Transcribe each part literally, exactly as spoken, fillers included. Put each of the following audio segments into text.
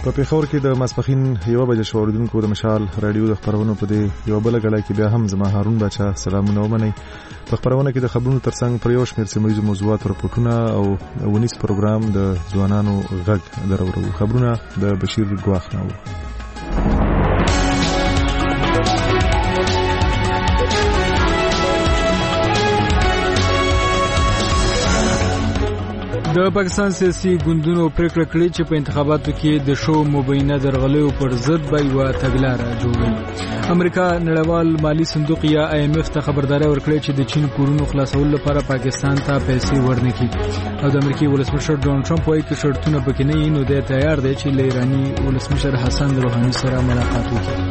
په پیښور کې د ماسپښین یو بجې شو اوریدونکو د مشال رادیو د خبرونو په دې یو بل غړای کې بیا هم زما هارون بچا سلامونه ومنئ. په خبرونه کې د خبرونو ترڅنګ پر یو شمېر سیمه ییزو موضوعات راپورټونه او ونیس پروګرام د ځوانانو غږ درورو. خبرونه د بشیر ګواخ نه وو. د پاکستان سیاسي ګوندونو پریکړه کړې چې په انتخاباتو کې د شو مبینه درغلیو پر ضد به یوه تګلاره جوړوي. امریکا نړیوال مالی صندوق یا آی ایم اف ته خبرداری ورکړې چې د چین کورونو خلاصولو لپاره پاکستان ته پیسې ورنکړي او د امریکای ولسمشر ډونالډ ټرمپ وایي چې شرطونه پکې نه وي نو دی تیار دی چې له ایراني ولسمشر حسن روحاني سره ملاقات وکړي.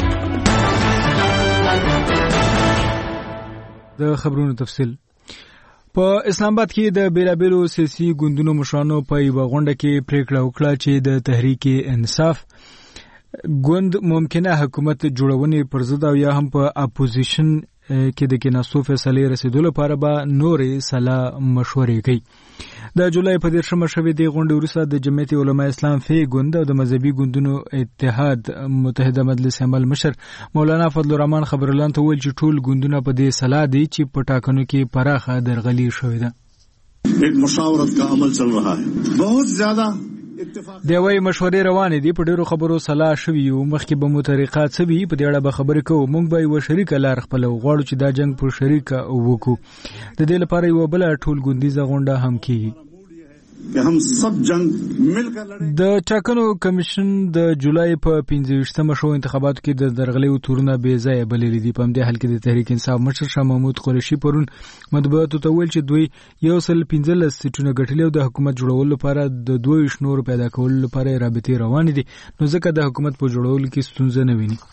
د خبرونو تفصیل. په اسلام آباد کې د بیلابیلو سیاسي ګوندونو مشرانو په یوه غونډه کې پریکړه وکړه چې د تحریک انصاف ګوند ممکنه حکومت جوړونې پر ضد او یا هم په اپوزیشن کې د کېناستو فیصلې رسیدو لپاره به نورې سلا مشورې کوي. د جولای په دیرشمه شوې دې غونډې وروسته د جمعیت علماء اسلام فی ګوند او د مذهبي ګوندونو اتحاد متحده مجلس عمل مشر مولانا فضل الرحمن خبرلاند ته ویل چې ټول ګوندونه په دې سلا دي چې په ټاکنو کې پراخه درغلي شوې ده. एक مشاورت کا عمل چل رہا ہے. بہت زیادہ دی وای مشورې روانې دي. په ډیرو خبرو سلا شوي یو مخکې به مو طریقات څه وي په دې اړه به خبرې کوو. موږ به یو شریک لار خپل غواړو چې دا جنگ پر شریک وکړو. د دې لپاره یو بل ټول ګوندیزه غونډه هم کیږي. هم سب جنگ مل کر لړې. د ټاکنو کمیشن د جولای په پنځه ویشتمه شو انتخاباتو کې د درغلیو تورونه بې ځایه بللي دي. په همدې حال کې د تحریک انصاف مشر شاه محمود قریشي پرون مطبوعاتو ته ویل چې دوی یو سل پنځلس سیټونه ګټلي او د حکومت جوړولو لپاره د دوه ویشت نورو پیدا کولو لپاره رابطې روانې دي نو ځکه د حکومت په جوړولو کې ستونزه نه ویني.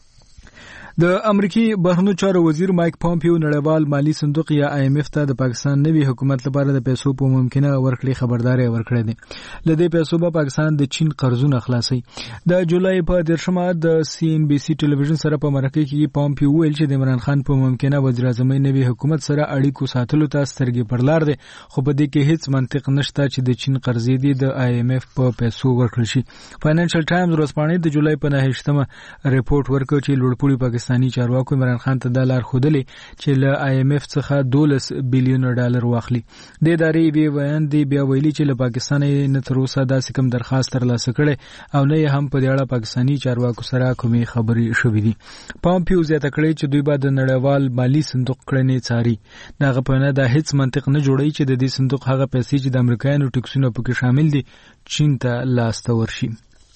د امریکای بهرنیو چارو وزیر مایک پامپیو نړیوال مالی صندوق یا آی ایم اف ته د پاکستان نوي حکومت لپاره د پیسو په ممکنه ورکړې خبرداري ورکړې ده. لدې پیسو به پاکستان د چین قرضونه خلاصي. د جولای په دیرشمه د سی ان بي سي ټلویزیون سره په مرکه کې پامپیو ویل چې د عمران خان په ممکنه وزیر اعظم نوي حکومت سره اړیکو ساتلو ته سترګې پر لار دي خو په دې کې هیڅ منطق نشته چې د چین قرضې دي د آی ایم اف په پیسو ورکړل شي. فاینانشل ټایمز ورځپاڼې د جولای په نهشتمه ریپورت ورکړ چې لوړپوړي پاکستاني چارواکو عمران خان ته د لار خودلې چې له آی ایم اف څخه دولس بیلیون ډالر واخلي. د ادارې وی بیان دی بیا ویلي چې له پاکستان نه تر اوسه داسې کوم درخواست ترلاسه کړي او نه هم په دې اړه پاکستاني چارواکو سره کومې خبرې شوې دي. پامپیو زیاته کړی چې دوی به د نړیوال مالی صندوق کړنې څاري. دغه په نه د هیڅ منطق نه جوړي چې د دې صندوق هغه پیسې چې د امریکایانو ټکسونو پکې شامل دي چین ته لاسته ورشي.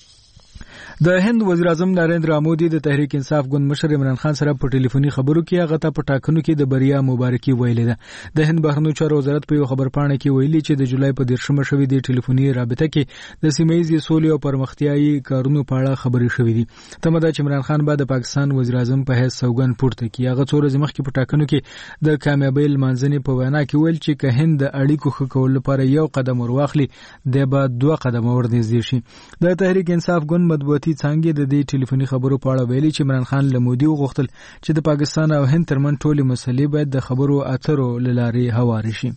د هند وزیر اعظم نریندرا مودي د تحریک انصاف ګوند مشر عمران خان سره په ټلیفوني خبرو کې هغه ته په ټاکنو کې د بریا مبارکي ویلې ده. د هند بهرنیو چارو وزارت په یو خبرپاڼه کې ویلي چې د جولای په دیرشمه شوې د ټلیفوني رابطه کې د سیمه ییزې سولې او پرمختیايي کارونو په اړه خبرې شوې دي. تمه ده چې عمران خان به د پاکستان وزیر اعظم په حیث سوګند پورته کړي. هغه څو ورځې مخکې په ټاکنو کې د کامیابی لمانځنې په وینا کې ویل چې که هند د اړیکو ښه کولو لپاره یو قدم ورواخلي دی به دوه قدمه ورنږدې شي. د تحریک انصاف ګوند مطبوعاتي څانګې د دې ټلیفوني خبرو په اړه ویلي چې عمران خان له مودي وغوښتل چې د پاکستان او هند ترمن ټولې مسلې باید د خبرو اترو له لارې هوارې شي.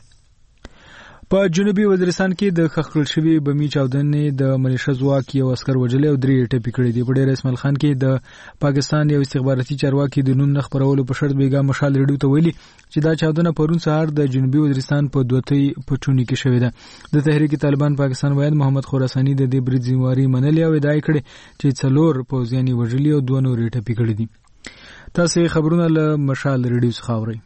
په جنوبي وزیرستان کې د خښکړل شوي بمي چاودنې د ملیشه ځواک یو عسکر وژلی او درې ټپي کړي دي. په ډېر اسماعیل خان کې د پاکستان یو استخباراتي چارواکي د نوم نه خپرولو په شرط بیګا مشال ریډیو ته ویلي چې دا چاودنه پرون سهار د جنوبي وزیرستان په دوتۍ پټونی کې شوې ده. د تحریک طالبان پاکستان وايد محمد خراساني د دې برید ذمہواري منلې او ادعا کړې چې څلور پوځیان وژلي او دوه نور ټپي کړي دي. تاسو خبرونه له مشال ریډیو څخه اورئ.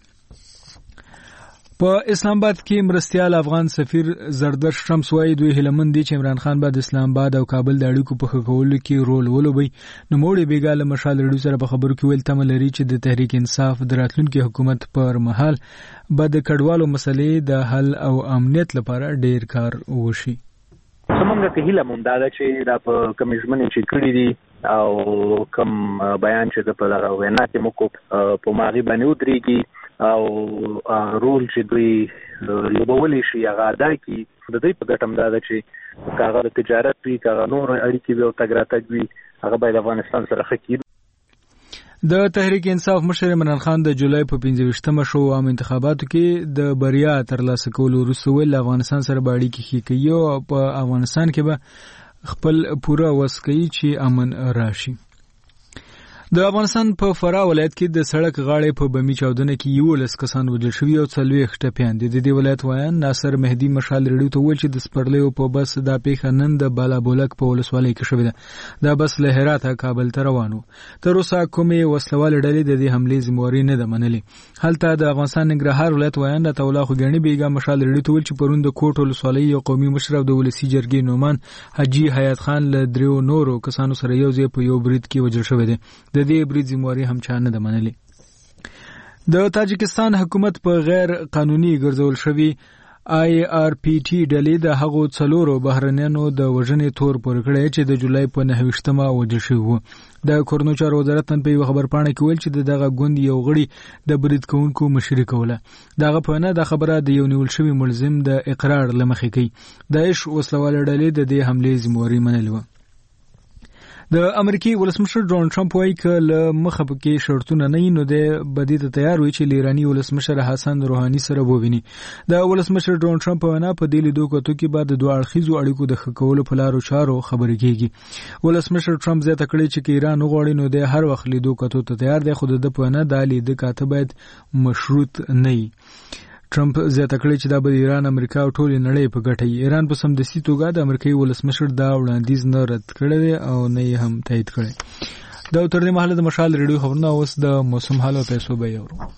په اسلام آباد کې مرستیال افغان سفیر زردش شمس وایي دوی هیلمن دي چې عمران خان به د اسلام آباد او کابل د اړیکو په ښه کولو کې رول ولوبي. نو موړي بیګا له مشال ریډیو سره په خبرو کې ویل تمه لري چې د تحریک انصاف د راتلونکي حکومت پر مهال به د کډوالو مسلې د حل او امنیت لپاره ډیر کار وشي. څنګه که هیله مونږ دا چې دا په کمیشن چې کړی دي او کوم بیان چې په دغه وینا کې موږ په ماغي باندې ودرېږي او رول چې دوی لوبولی شي هغه ادا کړي. د دې په ګټه دا ده چې هغه د تجارت وي هغه نور اړیکې وي او تګ راتګ وي هغه باید افغانستان سره ښه کړي. د تحریک انصاف مشر عمران خان د جولای په پنځه ویشتمه شو عام انتخاباتو کې د بریا ترلاسه کولو وروسته ویل افغانستان سره به اړیکې ښې کوي او په افغانستان کې به خپل پوره وس کوي چې امن راشي. د افغانستان په فراه ولایت کې د سړک غاړې په بمی چاودنه کې یولس کسان وژل شوي او څلوېښت ټپیان دي. د دې ولایت وایان ناصر مهدي مشال ریډیو ته وویل چې د سپرلیو په بس دا پیښه نن د بالابولک په ولسوالۍ کې شوې ده. دا بس له هراته کابل ته روان و. تر اوسه کومې وسلوالې ډلې د دې حملې ذمہواري نه ده منلې. هلته د افغانستان ننګرهار ولایت وایان عطا الله خوګیاڼي بیګا مشال ریډیو ته وویل چې پرون د کوټ ولسوالۍ یو قومي مشر او د ولسي جرګې نومان حاجي حیات خان له دریو نورو کسانو سره یو ځای په یو برید کې وژل شوی دی. د دې برید ذمہواري هم چا نه ده منلې. د تاجکستان حکومت په غیر قانوني ګرځول شوی آی آر پی ټي ډلې د هغو څلورو بهرنیانو د وژنې تور پورې کړی چې د جولای په نهه ویشتمه وژل شوي وو. د کورنو چارو وزارت نن په یوه خبرپاڼه کې ویل چې دغه ګوند یو غړي د برید کوونکو مشري کوله. دغه په نه د خبره د یو نیول شوي ملزم د اقرار له مخې کوي. داعش وسلواله ډلې د دې حملې ذمہواري منلې وه. د امریکای ولسمشر ډونالد ټرمپ وايي چې له مخه پکې شرطونه نه نو د بدی ته تیار وي چې ایرانی ولسمشر حسن روحاني سره وویني. د ولسمشر ډونالد ټرمپ وینا په دې لیدو کوي چې بعد د دوه اړخیزو اړیکو د ښه کولو په لارو چارو خبرې کیږي. ولسمشر ټرمپ زیاته کړې چې ایران وغواړي نو د هر وخت لیدو کوي ته تیار دی، خو د په نه د لید کاته باید مشروط نه وي. ټرمپ زیاته کړې چې دا به ایران، امریکا او ټول نړۍ په ګټه وي. ایران په سمدستي توګه د امریکایي ولسمشر دا وړاندیز نه رد کړی دی او نه یې هم تایید کړی. دا تر دې مهاله د مشال ریډیو خبرونه. اوس د موسم حال او پیسو به یورو.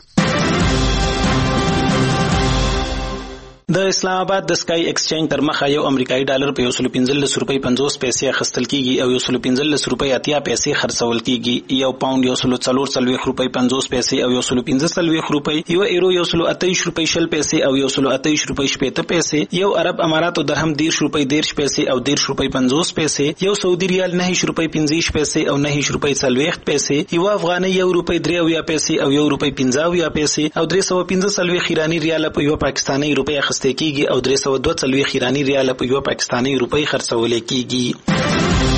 د اسلام آباد د سکای ایکسچینج تر مخه یو امریکایي ډالر په یو سل پنځلس روپۍ پنځوس پیسې اخیستل کیږي او یو سل پنځلس روپۍ اتیا پیسې خرڅول کیږي. یو پاوند یو سل څلور څلوېښت روپۍ پنځوس پیسې او یو سل پنځه څلوېښت روپۍ، یو ایرو یو سل اتهیش روپۍ شل پیسې او یو سل اتهیش روپۍ شپېته پیسې، یو عرب اماراتو درهم دېرش روپۍ دېرش پیسې او دېرش روپۍ پنځوس پیسې، یو سعودي ریال نهه روپۍ پنځه پیسې او نهه روپۍ څلوېښت پیسې، یو افغاني یو روپۍ درې اویا پیسې او یو روپۍ پنځه اویا پیسې او درې سوه پنځه څلوېښت ایراني ریال په یو پاکستاني روپۍ اخیستل کیږي او درې سوه دوه څلوېښت ایراني ریال په یو پاکستاني روپۍ خرڅول کیږي.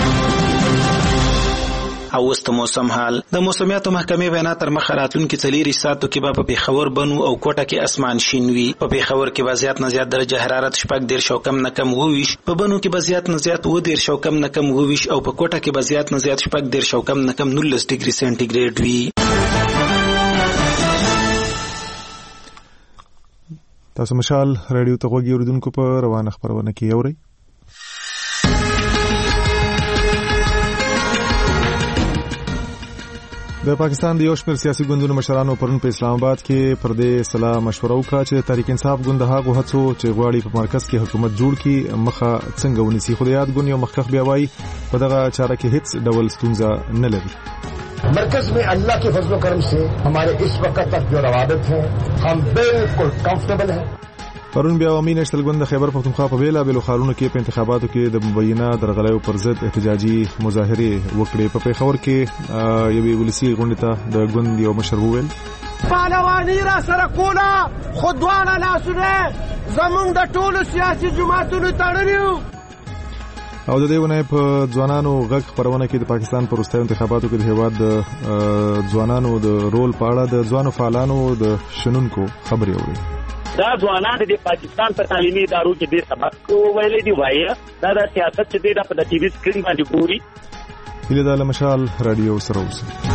او اوس د موسم حال. د موسمیاتو محکمې وینا تر مخه راتلونکي څلېرویشت ساعتو کې به په پېښور، بنو او کوټه کې اسمان شین وي. په پېښور کې به زیات نه زیات درجه حرارت شپږ دېرش او کم نه کم اووه ویشت، په بنو کې به زیات نه زیات اووه دېرش او کم نه کم اووه ویشت او په کوټه کې به زیات نه زیات شپږ دېرش او کم نه کم نولس ډګري سینټیګریډ وي. تاسو مشال رادیو ته غوږی اوریدونکو په روانه خبرونه کې اورئ. د پاکستان د یو شمېر سیاسي ګوندونو مشرانو پرون په اسلام آباد کې پر دې سلا مشوره وکړه چې تحریک انصاف ګوند هغه هڅو چې غواړي په مرکز کې حکومت جوړ کړي مخه څنګه ونیسي. خو د یاد ګوند یو مخکخ بیا وایي په دغه چاره کې هیڅ ډول ستونزه نه لري. مرکز में अल्लाह के फजल करम से हमारे इस वक्त तक जो रवाबित हैं हम बिल्कुल कंफर्टेबल हैं. پرون بیا عوامي نشتل ګوند خیبر پختونخوا په بیلا بیلو ښارونو کې په انتخاباتو کې د مبینه درغلیو پر ضد احتجاجي مظاهرې وکړې. په پېښور کې یوې ولسي غونډې ته د ګوند یو مشر وویل پهلواني را سره کوله، خو دواړه لاسونه زمونږ د ټولو سیاسي جماعتونو تړلي. او د دې ونه په ځوانانو غږ خبرونه کې د پاکستان پر وروستیو انتخاباتو کې د هیواد د ځوانانو د رول په اړه د ځوانو فعالانو د شنونکو خبرې اوري. دا ځوانان د پاکستان په تعلیمي ادارو کې ډېر سبق ویلي دي. وایي دا د سیاست چې دی په ټي وي سکرین باندې ګوري. هیله ده له مشال رادیو سره اوسئ.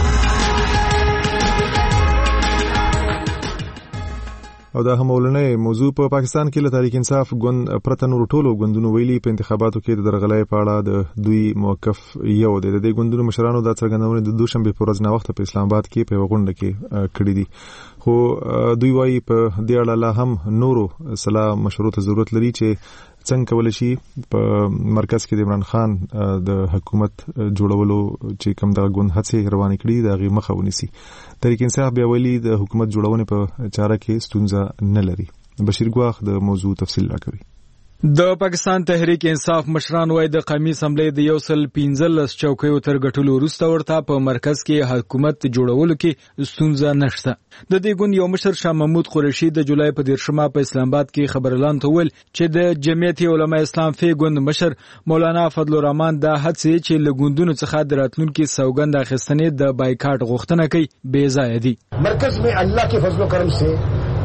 او دا هم ولنې موضوع په پاکستان کې له تحریک انصاف ګوند پرته نور ټولو ګوندونو ویلي په انتخاباتو کې د درغلۍ په اړه د دوی موقف یو دی. د دې ګوندونو مشرانو دا څرګندونه د دوشنبه په ورځ نه وخت په اسلام آباد کې په غونډه کې کړې دي. خو دوی وايي په دې اړه لا هم نورو صلاح مشورو ته ضرورت لري چې څنګه کولای شي په مرکز کې د عمران خان د حکومت جوړولو چې کوم د ګوند هڅې روانې کړي دا غي مخه ونیسي. تحریک انصاف بیا ویلي د حکومت جوړونې په چاره کې ستونزه نه لري. بشیر ګواخ د موضوع تفصیل راکوي. د پاکستان تحریک انصاف مشران وای د قومي اسمبلی د یو سل پنځلس چوکیو تر غټلو وروسته ورته په مرکز کې حکومت جوړولو کې ستونزه نشته. د دې ګوند یو مشر شاه محمود قریشي د جولای په دیرشمه په اسلام آباد کې خبر اعلان وکړ چې د جمعیت علماء اسلام فی ګوند مشر مولانا فضل الرحمن د هڅې چې له ګوندونو څخه د راتلونکو سوګند اخیستنې د بایکاټ غوښتنه کوي بې ځای دي. مرکز में अल्लाह के फजल करम से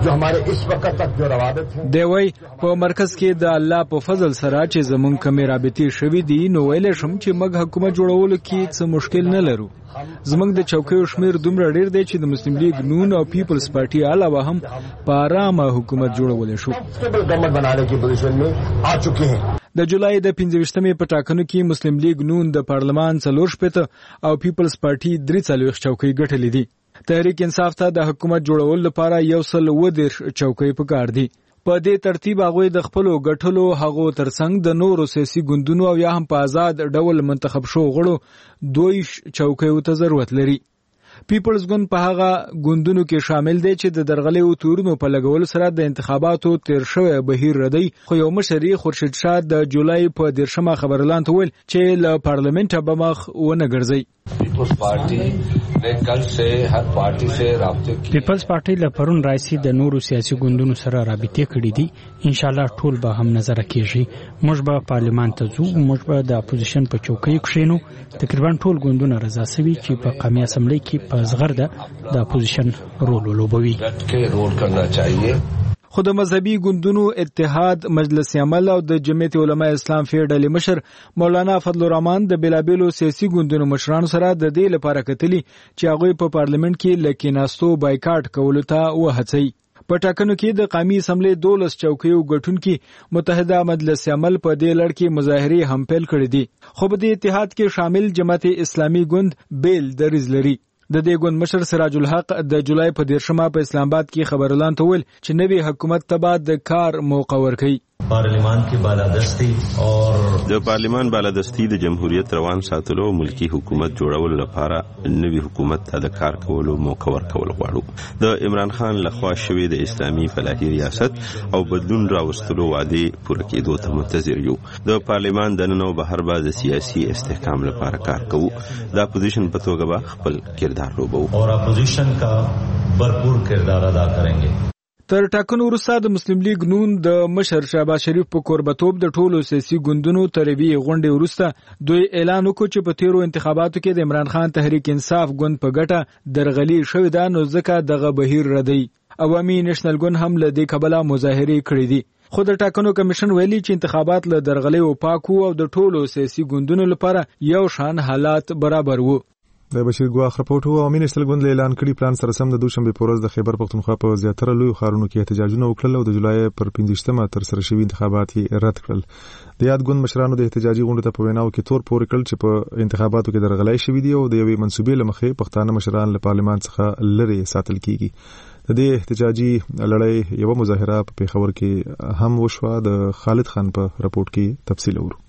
जो हमारे इस वक्त तक जो रवाबित हैं دی وای په مرکز کې د الله په فضل سره چې زمون کمې رابطې شوې دي نو ویل شم چې موږ حکومت جوړولو کې څه مشکل نه لرو. زمونږ د چوکیو شمیر دومره ډیر دی چې د مسلم لیگ نون او پیپلز پارټي علاوه هم په آرامه حکومت جوړول شو. गवर्नमेंट बनाने की पोजीशन में आ चुके हैं. د جولای د پنځه ویشتمې په ټاکنو کې مسلم لیگ نون د پارلمان څلور شپېته او پیپلز پارټي درې څلوېښت چوکۍ ګټلې دي. تحریک انصاف ته د حکومت جوړول لپاره یو سل اووه دېرش چوکۍ پکار دي. په دې ترتیب هغوی د خپلو ګټلو هغو ترڅنګ د نورو سیاسي ګوندونو او یا هم په آزاد ډول منتخب شو غړو دوی چوکیو ته ضرورت لري. پیپلز ګوند په هغه ګوندونو کې شامل دی چې د درغلیو تورونو په لګولو سره د انتخاباتو تیر شوی بهیر ردی. خو یو مشر خورشید شاه د جولای په دیرشمه خبرلاند ویل چې له پارلیمنت به مخ ونه ګرځي. پیپلز پارټي نے کل سے هر پارټي سے رابطه کی. پیپلز پارټي له پرون راځي د نورو سیاسي ګوندونو سره رابطه کړې دي. ان شاء الله ټول به هم نظر کېږي. موږ به پارلیمان ته ځو. موږ به د اپوزیشن په چوکۍ کښینو. تقریبا ټول ګوندونه رضا سوي چې په قومي اسمبلی کې په زغرده د اپوزیشن رول ولوبوي. کې رول کرنا چاهیے. خو د مذهبي ګوندونو اتحاد مجلس عمل او د جمعیت علماء اسلام فی ډلې مشر مولانا فضل الرحمن د بلابلو سیاسي ګوندونو مشرانو سره د دې لپاره کتلي چې هغوی په پارلیمنت کې لکیناستو بایکاټ کولو ته وهڅوي. په ټاکنو کې د قومي اسمبلی دولس چوکیو ګټونکي متحده مجلس عمل په دې لړ کې مظاهرې هم پیل کړې دي. خو په دې اتحاد کې شامل جماعت اسلامي ګوند بیل دریځ لري. د دې ګوند مشر سراج الحق د جولای په دیرشمه په اسلام آباد کې خبرلاند ته ویل چې نوی حکومت ته بعد د کار موقع ورکړي. پارلیمان کی بالادستی اور د پارلیمان بالادستی د جمهوریت روان ساتلو ملکی حکومت جوړول لپاره نوی حکومت ته د کار کولو موقع ورکول غواړو. د عمران خان لخوا شوی د اسلامي فلاحي ریاست او بدلون راوستلو وعده پوره کېدو ته منتظر یو. د پارلیمان دننه او بهر به د سیاسي استحکام لپاره کار کوو. د اپوزیشن په توګه به خپل کردار لوبو اور اپوزیشن کا بھرپور کردار ادا کریں گے. تر ټاکنو وروسته د مسلم لیگ نون د مشر شهباز شریف په کوربتوب د ټولو سیاسي ګوندونو تروي غونډې وروسته دوی اعلان وکړ چې په تیرو انتخاباتو کې د عمران خان تحریک انصاف ګوند په ګټه درغلي شوې ده نو ځکه دغه بهیر ردی. عوامي نېشنل ګوند هم له دې کبله مظاهرې کړې دي. خو د ټاکنو کمیشن ویلي چې انتخابات له درغلیو پاک او د ټولو سیاسي ګوندونو لپاره یو شان حالات برابر وو. د بشیر ګواخ رپورټ وو. عوامي نېشنل ګوند اعلان کړي پلان سره سم د دوشنبه په ورځ د خیبر پختونخوا په زیاتره لوی ښارونو کې احتجاجونه وکړل او د جولای پر پنځه تر سره شوي انتخابات یې رد کړل. د یاد ګوند مشرانو د احتجاجي غونډې ته په ویناو کې تور پورې کړل چې په انتخاباتو کې درغلای شوې دي او د یوې منسوبې له مخې پښتانه مشران له پارلمان څخه لرې ساتل کیږي. د دې احتجاجي لړۍ یو مظاهره په پیښور کې هم وشوه. د خالد خان په رپورټ کې تفصیل اورو.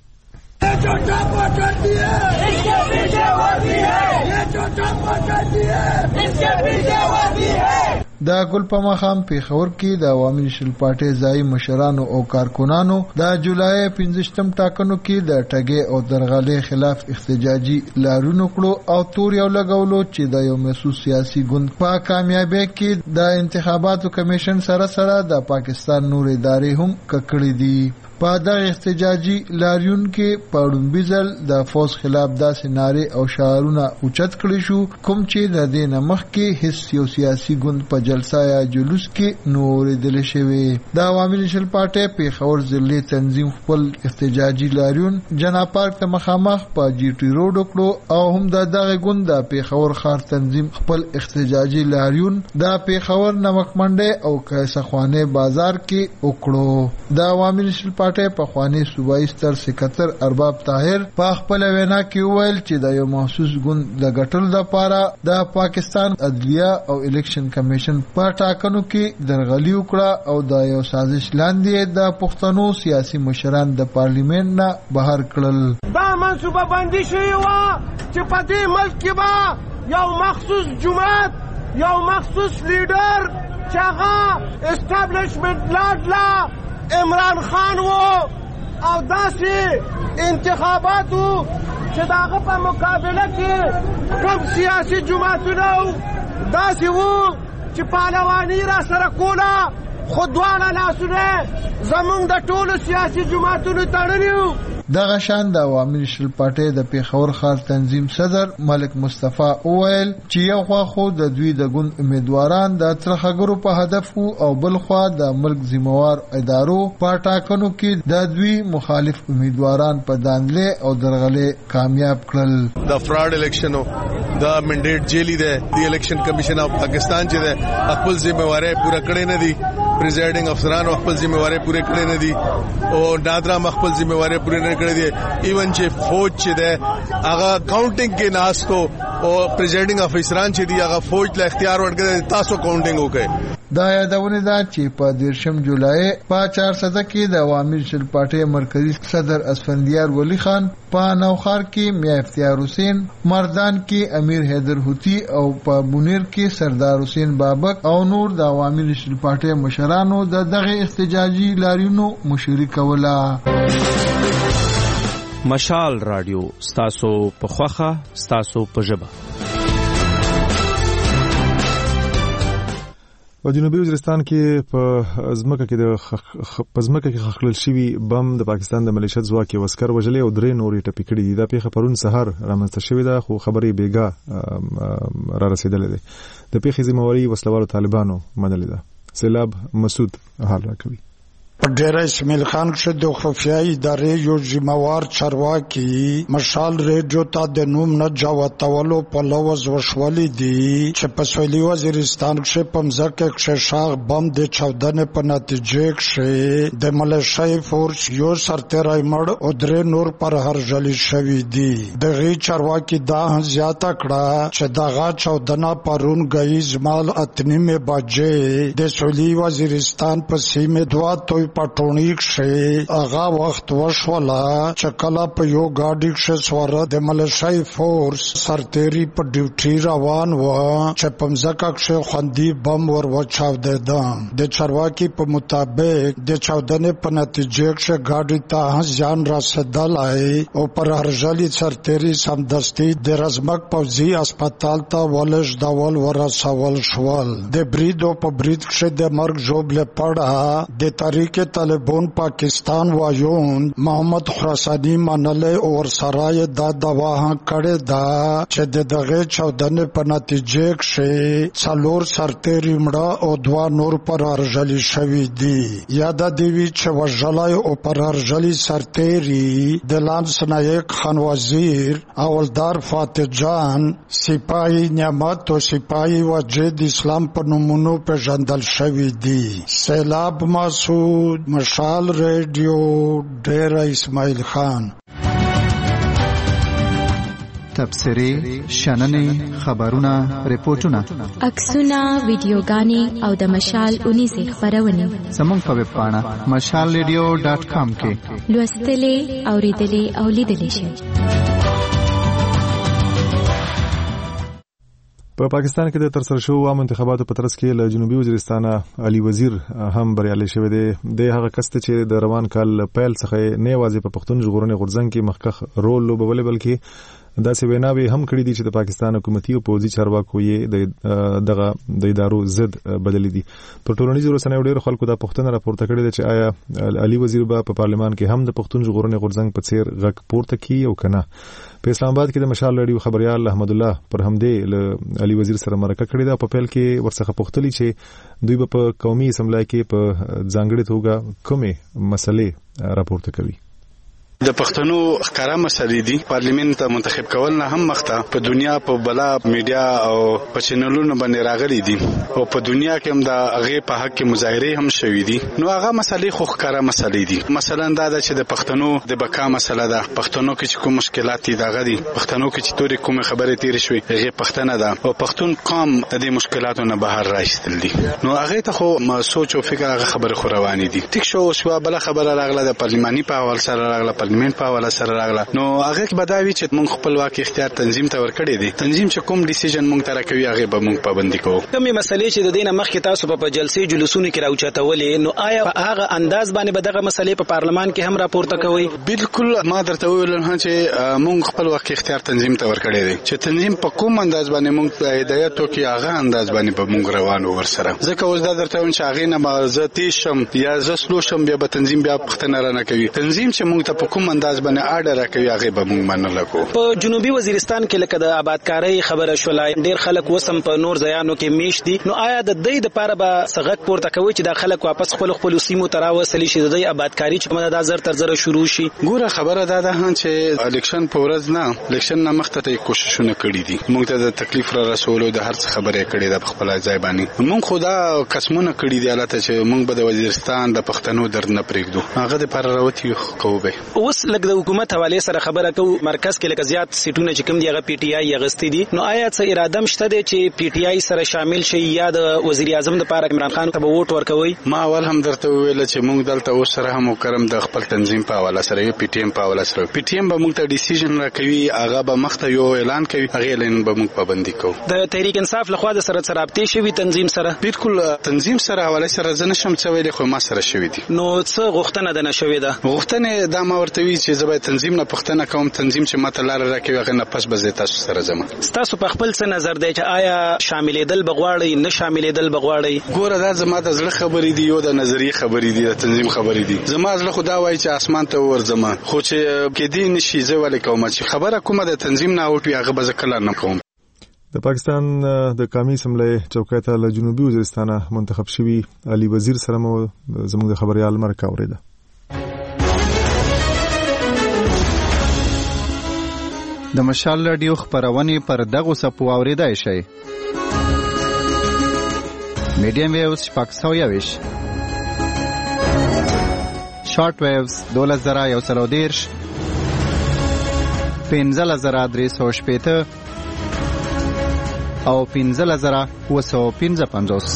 د ګل په مخام پیښور کې د عوامي نېشنل پارټي ځای مشرانو او کارکونانو د جولای پنځم ټاکنو کې د ټګي او درغلې خلاف احتجاجي لارونو کړو او تور یو لګولو چې د یو محسوس سیاسي ګوند په کامیابی کې د انتخاباتو کمیشن سره سره د پاکستان نور ادارې هم ککړې دي. په دغه احتجاجي لاریون کې پړون بيزل د فوز خلاف داسې نارې او شعارونه اوچت کړي شو کوم چې د دې نمخ کې هیڅ یو سیاسي ګوند په جلسه یا جلوس کې نور دل شوی. د عوامي نېشنل پارټي پیښور ضلعي تنظیم خپل احتجاجي لاریون جناب پارک ته مخامخ په جی ټي روډ وکړو او هم د دغه ګوند د پیښور ښار تنظیم خپل احتجاجي لاریون د پیښور نمک منډي او کیسه خوانه بازار کې وکړو. د عوامي نېشنل پارټي په خواني صوبایي ستر سکرټر ارباب طاهر په خپل وینا کې ویل چې د یو محسوس ګوند د ګټلو لپاره د پاکستان عدلیه او الیکشن کمیشن په ټاکنو کې درغلي وکړه او د یو سازش لاندې د پښتنو سیاسي مشران د پارلیمنت نه بهر کړل. دا منصوبه بندي شوې وه چې په دې ملک کې به یو مخصوص جماعت یو مخصوص لیډر چې هغه اسټابلیشمنت لاډلا عمران خان وو او داسې انتخاباتو چې داغه په مقابله کې کوم سیاسي جماعتونه داسې وو چې پهلواني را سره کوله خو دواړه لاسونه زمونږ د ټولو سیاسي جماعتونو تړلي وو دغه شان د عوامي نېشنل پارټي د پیښور ښار تنظیم صدر ملک مصطفی اویل چې یو خوا خو د دوی د ګوند امیدواران د ترخګرو په هدف او بل خوا د ملک ذمہوار ادارو په ټاکنو کې د دوی مخالف امیدواران په دانګله او درغله کامیاب کړل. د فراډ الیکشن دا منډیټ جیلی ده د الیکشن کمیشن اف پاکستان چې ده خپل ذمہواری پوره کړې نه دي. پریزایډینګ افسران خپل ذمہواری پوره کړې نه دي او نادرا خپل ذمہواری پوره نه کړې دي. ایون چې فوج چې ده هغه کاونټینګ کې ناستو او پریزایډینګ افسران چې دي هغه فوج له اختیار ورکړي تاسو کاونټینګ وکړي. دا یادونه ده چې په دیرشم جولای په چار سده کې د عوامي نېشنل پارټي مرکزی صدر اسفندیار ولی خان په نوخار کې میا افتیار حسین، مردان کې امیر حیدر هوتی او په بونیر کې سردار حسین بابک او نور د عوامي نېشنل پارټي مشرانو د دغه احتجاجي لاریونو مشري کوله. مشال رادیو ستاسو په خوخه ستاسو په ژبه. په جنوبي وزیرستان کې په ځمکه کې د په ځمکه کې خښلل شوي بم د پاکستان د ملیشت ځواک یو عسکر وژلې او درې نورې ټپي کړي دي. دا پیښه پرون سهار رامنځته شوې ده خو خبرې بیګا را رسېدلې ده. د پیښې ذمہواري وسلوالو طالبانو منلې ده. سیلاب مسعود حال راکوي. په ډیره اسماعیل خان کې د خفیه ادارې یو ذمہوار چارواکي مشال ریډیو ته د نوم نه جوړولو په لوز وشولې دي چې په سویلي وزیرستان کې په مځکه کې شاغ بم د چودنې په نتیجه کې د ملیشي فورس یو سرتېری مړ او درې نور پر هرجلی شوي دي. دغه چارواکي دا زیاته کړه چې دغه چودنه پرون غیز مال اتنیمه بجې د سویلي وزیرستان په سیمه دوا توي پټونیک شي هغه وخت وشولا چې کله په یو ګاډي کې سوار د ملیشي فورس سرتېری په ډیوټي روان و چې په مځکه کې خوندي بم ور وچاو دیدم. د چارواکي په مطابق د چاودنې په نتیجه کې ګاډي ته ځان رسیدلای او پر هرجلی سرتېری سمدستي د رزمک پوځي هسپتال ته ولش ډول ورسول شول. د بریدو په برید کې د مرګ جوړ لپاره د تاریخ طالبان پاکستان وایون محمد خراسانی منله او سرای دا دوا کړه دا چې دغه چودنې په نتیجه کې څلور سرتېری مړه او دوا نور پر هرجلی شوي دي. یاد دی چې وژلای او پر هرجلی سرتېری د لانس نایک خان وزیر اولدار فاتح جان سپاهی نعمت او سپاهی وجد اسلام په نومونو په ژوندل شوي دي. سیلاب مسعود مشال ریډیو ډیره اسماعیل خان. تبصرې، شننې، خبرونه، ریپورتونه، عکسونه، ویډیوګانې او د مشال اونیزې خبرونه زموږ په ویب پاڼه مشال ریډیو ډاټ کام کې لوستلې، اوریدلې او لیدلې شئ. په پاکستان کې د ترسره شوو عام انتخاباتو په ترڅ کې له جنوبي وزیرستان علي وزیر هم بریالي شوی دی. د هغه کس چې د روان کال پیل څخه نه یوازې په پښتون ژغورنې غورځنګ کې مخکښ رول لوبولی بلکې داسې ویناوې هم کړې دي چې د پاکستان حکومتي او پوځي چارواکو یې دغه د ادارو ضد بدلې دي. په ټولنیزو رسنیو ډېرو خلکو دا پوښتنه راپورته کړې ده چې آیا علي وزیر به په پارلمان کې هم د پښتون ژغورنې غورځنګ په څیر غږ پورته کړي او که نه. په اسلام آباد کې د مشال رادیو خبريال احمد الله پر همدې له علي وزیر سره مرکه کړې ده. په پیل کې ورڅخه پوښتلي چې دوی به په قومي اسمبلی کې په ځانګړې توګه کومې مسلې راپورته کوي. د پښتنو ښکارا مسلې دي پارلیمنت ته منتخب کول نه هم مخته په دنیا په بلا میډیا او په چینلونو باندې راغلي دي او په دنیا کې هم دا هغه په حق کې مظاهره هم شوې دي. نو هغه مسلې خو ښکارا مسلې دي. مثلا دا چې د پښتنو د بقا مسله ده، پښتنو کې چې کوم مشکلات دي دا غدي، پښتنو کې چې تورې کومه خبره تیر شوې هغه پښتنه ده او پښتون قوم د دې مشکلاتو نه بهر راځتل دي. نو هغه ته خو سوچ او فکر هغه خبره خو روانې دي. ټیک شو شو بل خبره راغله د پارلماني په حواله سره راغله، پارلیمنت په حواله سره راغله. نو هغه کې بداوی چې موږ خپل واک اختیار تنظیم ته ورکړی دي. تنظیم چې کوم ډیسیژن موږ تر کوي هغه به موږ پابندي کوو. کومې مسلې چې د دینه مخکې تاسو په جلسې جلوسونو کې راوچتولې، نو آیا هغه انداز باندې به دغه مسلې په پارلمان کې هم راپورته کوي؟ بالکل ما درته ویل نه چې موږ خپل واک اختیار تنظیم ته ورکړی دي چې تنظیم په کوم انداز باندې موږ هدایت وکړي هغه انداز باندې به موږ روانو ورسره. ځکه اوس دا درته وایم چې هغه نه ما زه تیشم یا زه سلوشم بیا به تنظیم بیا پښتنه را نه کوي. تنظیم چې موږ ته په کوم کوم انداز باندې آرډر راکوي هغه به موږ منل کو. په جنوبي وزیرستان کې لکه د آبادکارۍ خبره شولای ډیر خلک وسم په نور ځایانو کې میش دي، نو آیا د دې د پاره به سغک پورته کوي چې د خلک واپس خپل خپل سیمو ته راوصلي شي، د آبادکاري چې کومه د زر تر زر شروع شي؟ ګوره خبره دا ده چې الیکشن په ورځ نه الیکشن نه مخته ته کوششونه کړي دي، موږ ته د تکلیف را رسولو د هر څه خبره کړې ده په خپل ځای باندې. موږ خدا قسمونه کړي دي الله ته چې موږ به د وزیرستان د پښتنو درد نه پرېږدو، هغه د پر راوتی کوو به. اوس لکه د حکومت حواله سره خبره کو مرکز کې لکه زیات سیټونه چې کوم دی هغه پی ټی آی غستی دي، نو آیا څه اراده مشته دی چې پی ټی آی سره شامل شي یا د وزیر اعظم لپاره عمران خان ته ووټ ورکوي؟ ما اول هم درته ویل چې موږ دلته اوس سره هم وکړم د خپل تنظیم په حواله سره یو پی ټی ایم په حواله سره پی ټی ایم به موږ ته ډیسیژن راکوي، هغه به مخته یو اعلان کوي، هغه اعلان به موږ پابندي کوو. د تحریک انصاف لخوا د سره رابطې شوی تنظیم سره بالکل تنظیم سره حواله سره زنه شم څه ویل خو ما سره شوی دي. نو څه غوښتنه ده نشوي ده؟ غوښتنه دا ما ورته وی چې زبې تنظیم نه پښتنه کوم، تنظیم چې ماته لار راکوي هغه نه پس به تاسو سره زما. تاسو په خپل څه نظر دی چې آیا شاملېدل بغواړي نه شاملېدل بغواړي؟ ګوره دا زما د زړه خبرې دي، یو د نظریه خبرې دي، د تنظیم خبرې دي. زما زړه خدا وایي چې اسمان ته ورځم، خو چې کې دي نشي زه ولې کوم چې خبره کومه د تنظیم نه اوټي هغه به ځکه نه کوم. د پاکستان د قومي اسمبلی چوکۍ ته له جنوبي وزیرستان منتخب شوی علي وزیر سره مو زموږ د خبريال مرکه اوریده. د مشال رادیو خبرونه پر دغه سپو اوریدای شي. میډیم ویوز شپږ سوه یویش، شارټ ویوز دوله زره یو سل او دیرش، پنځه زره درې سوه شپېته او پنځه زره اوه سوه پنځه پنځوس.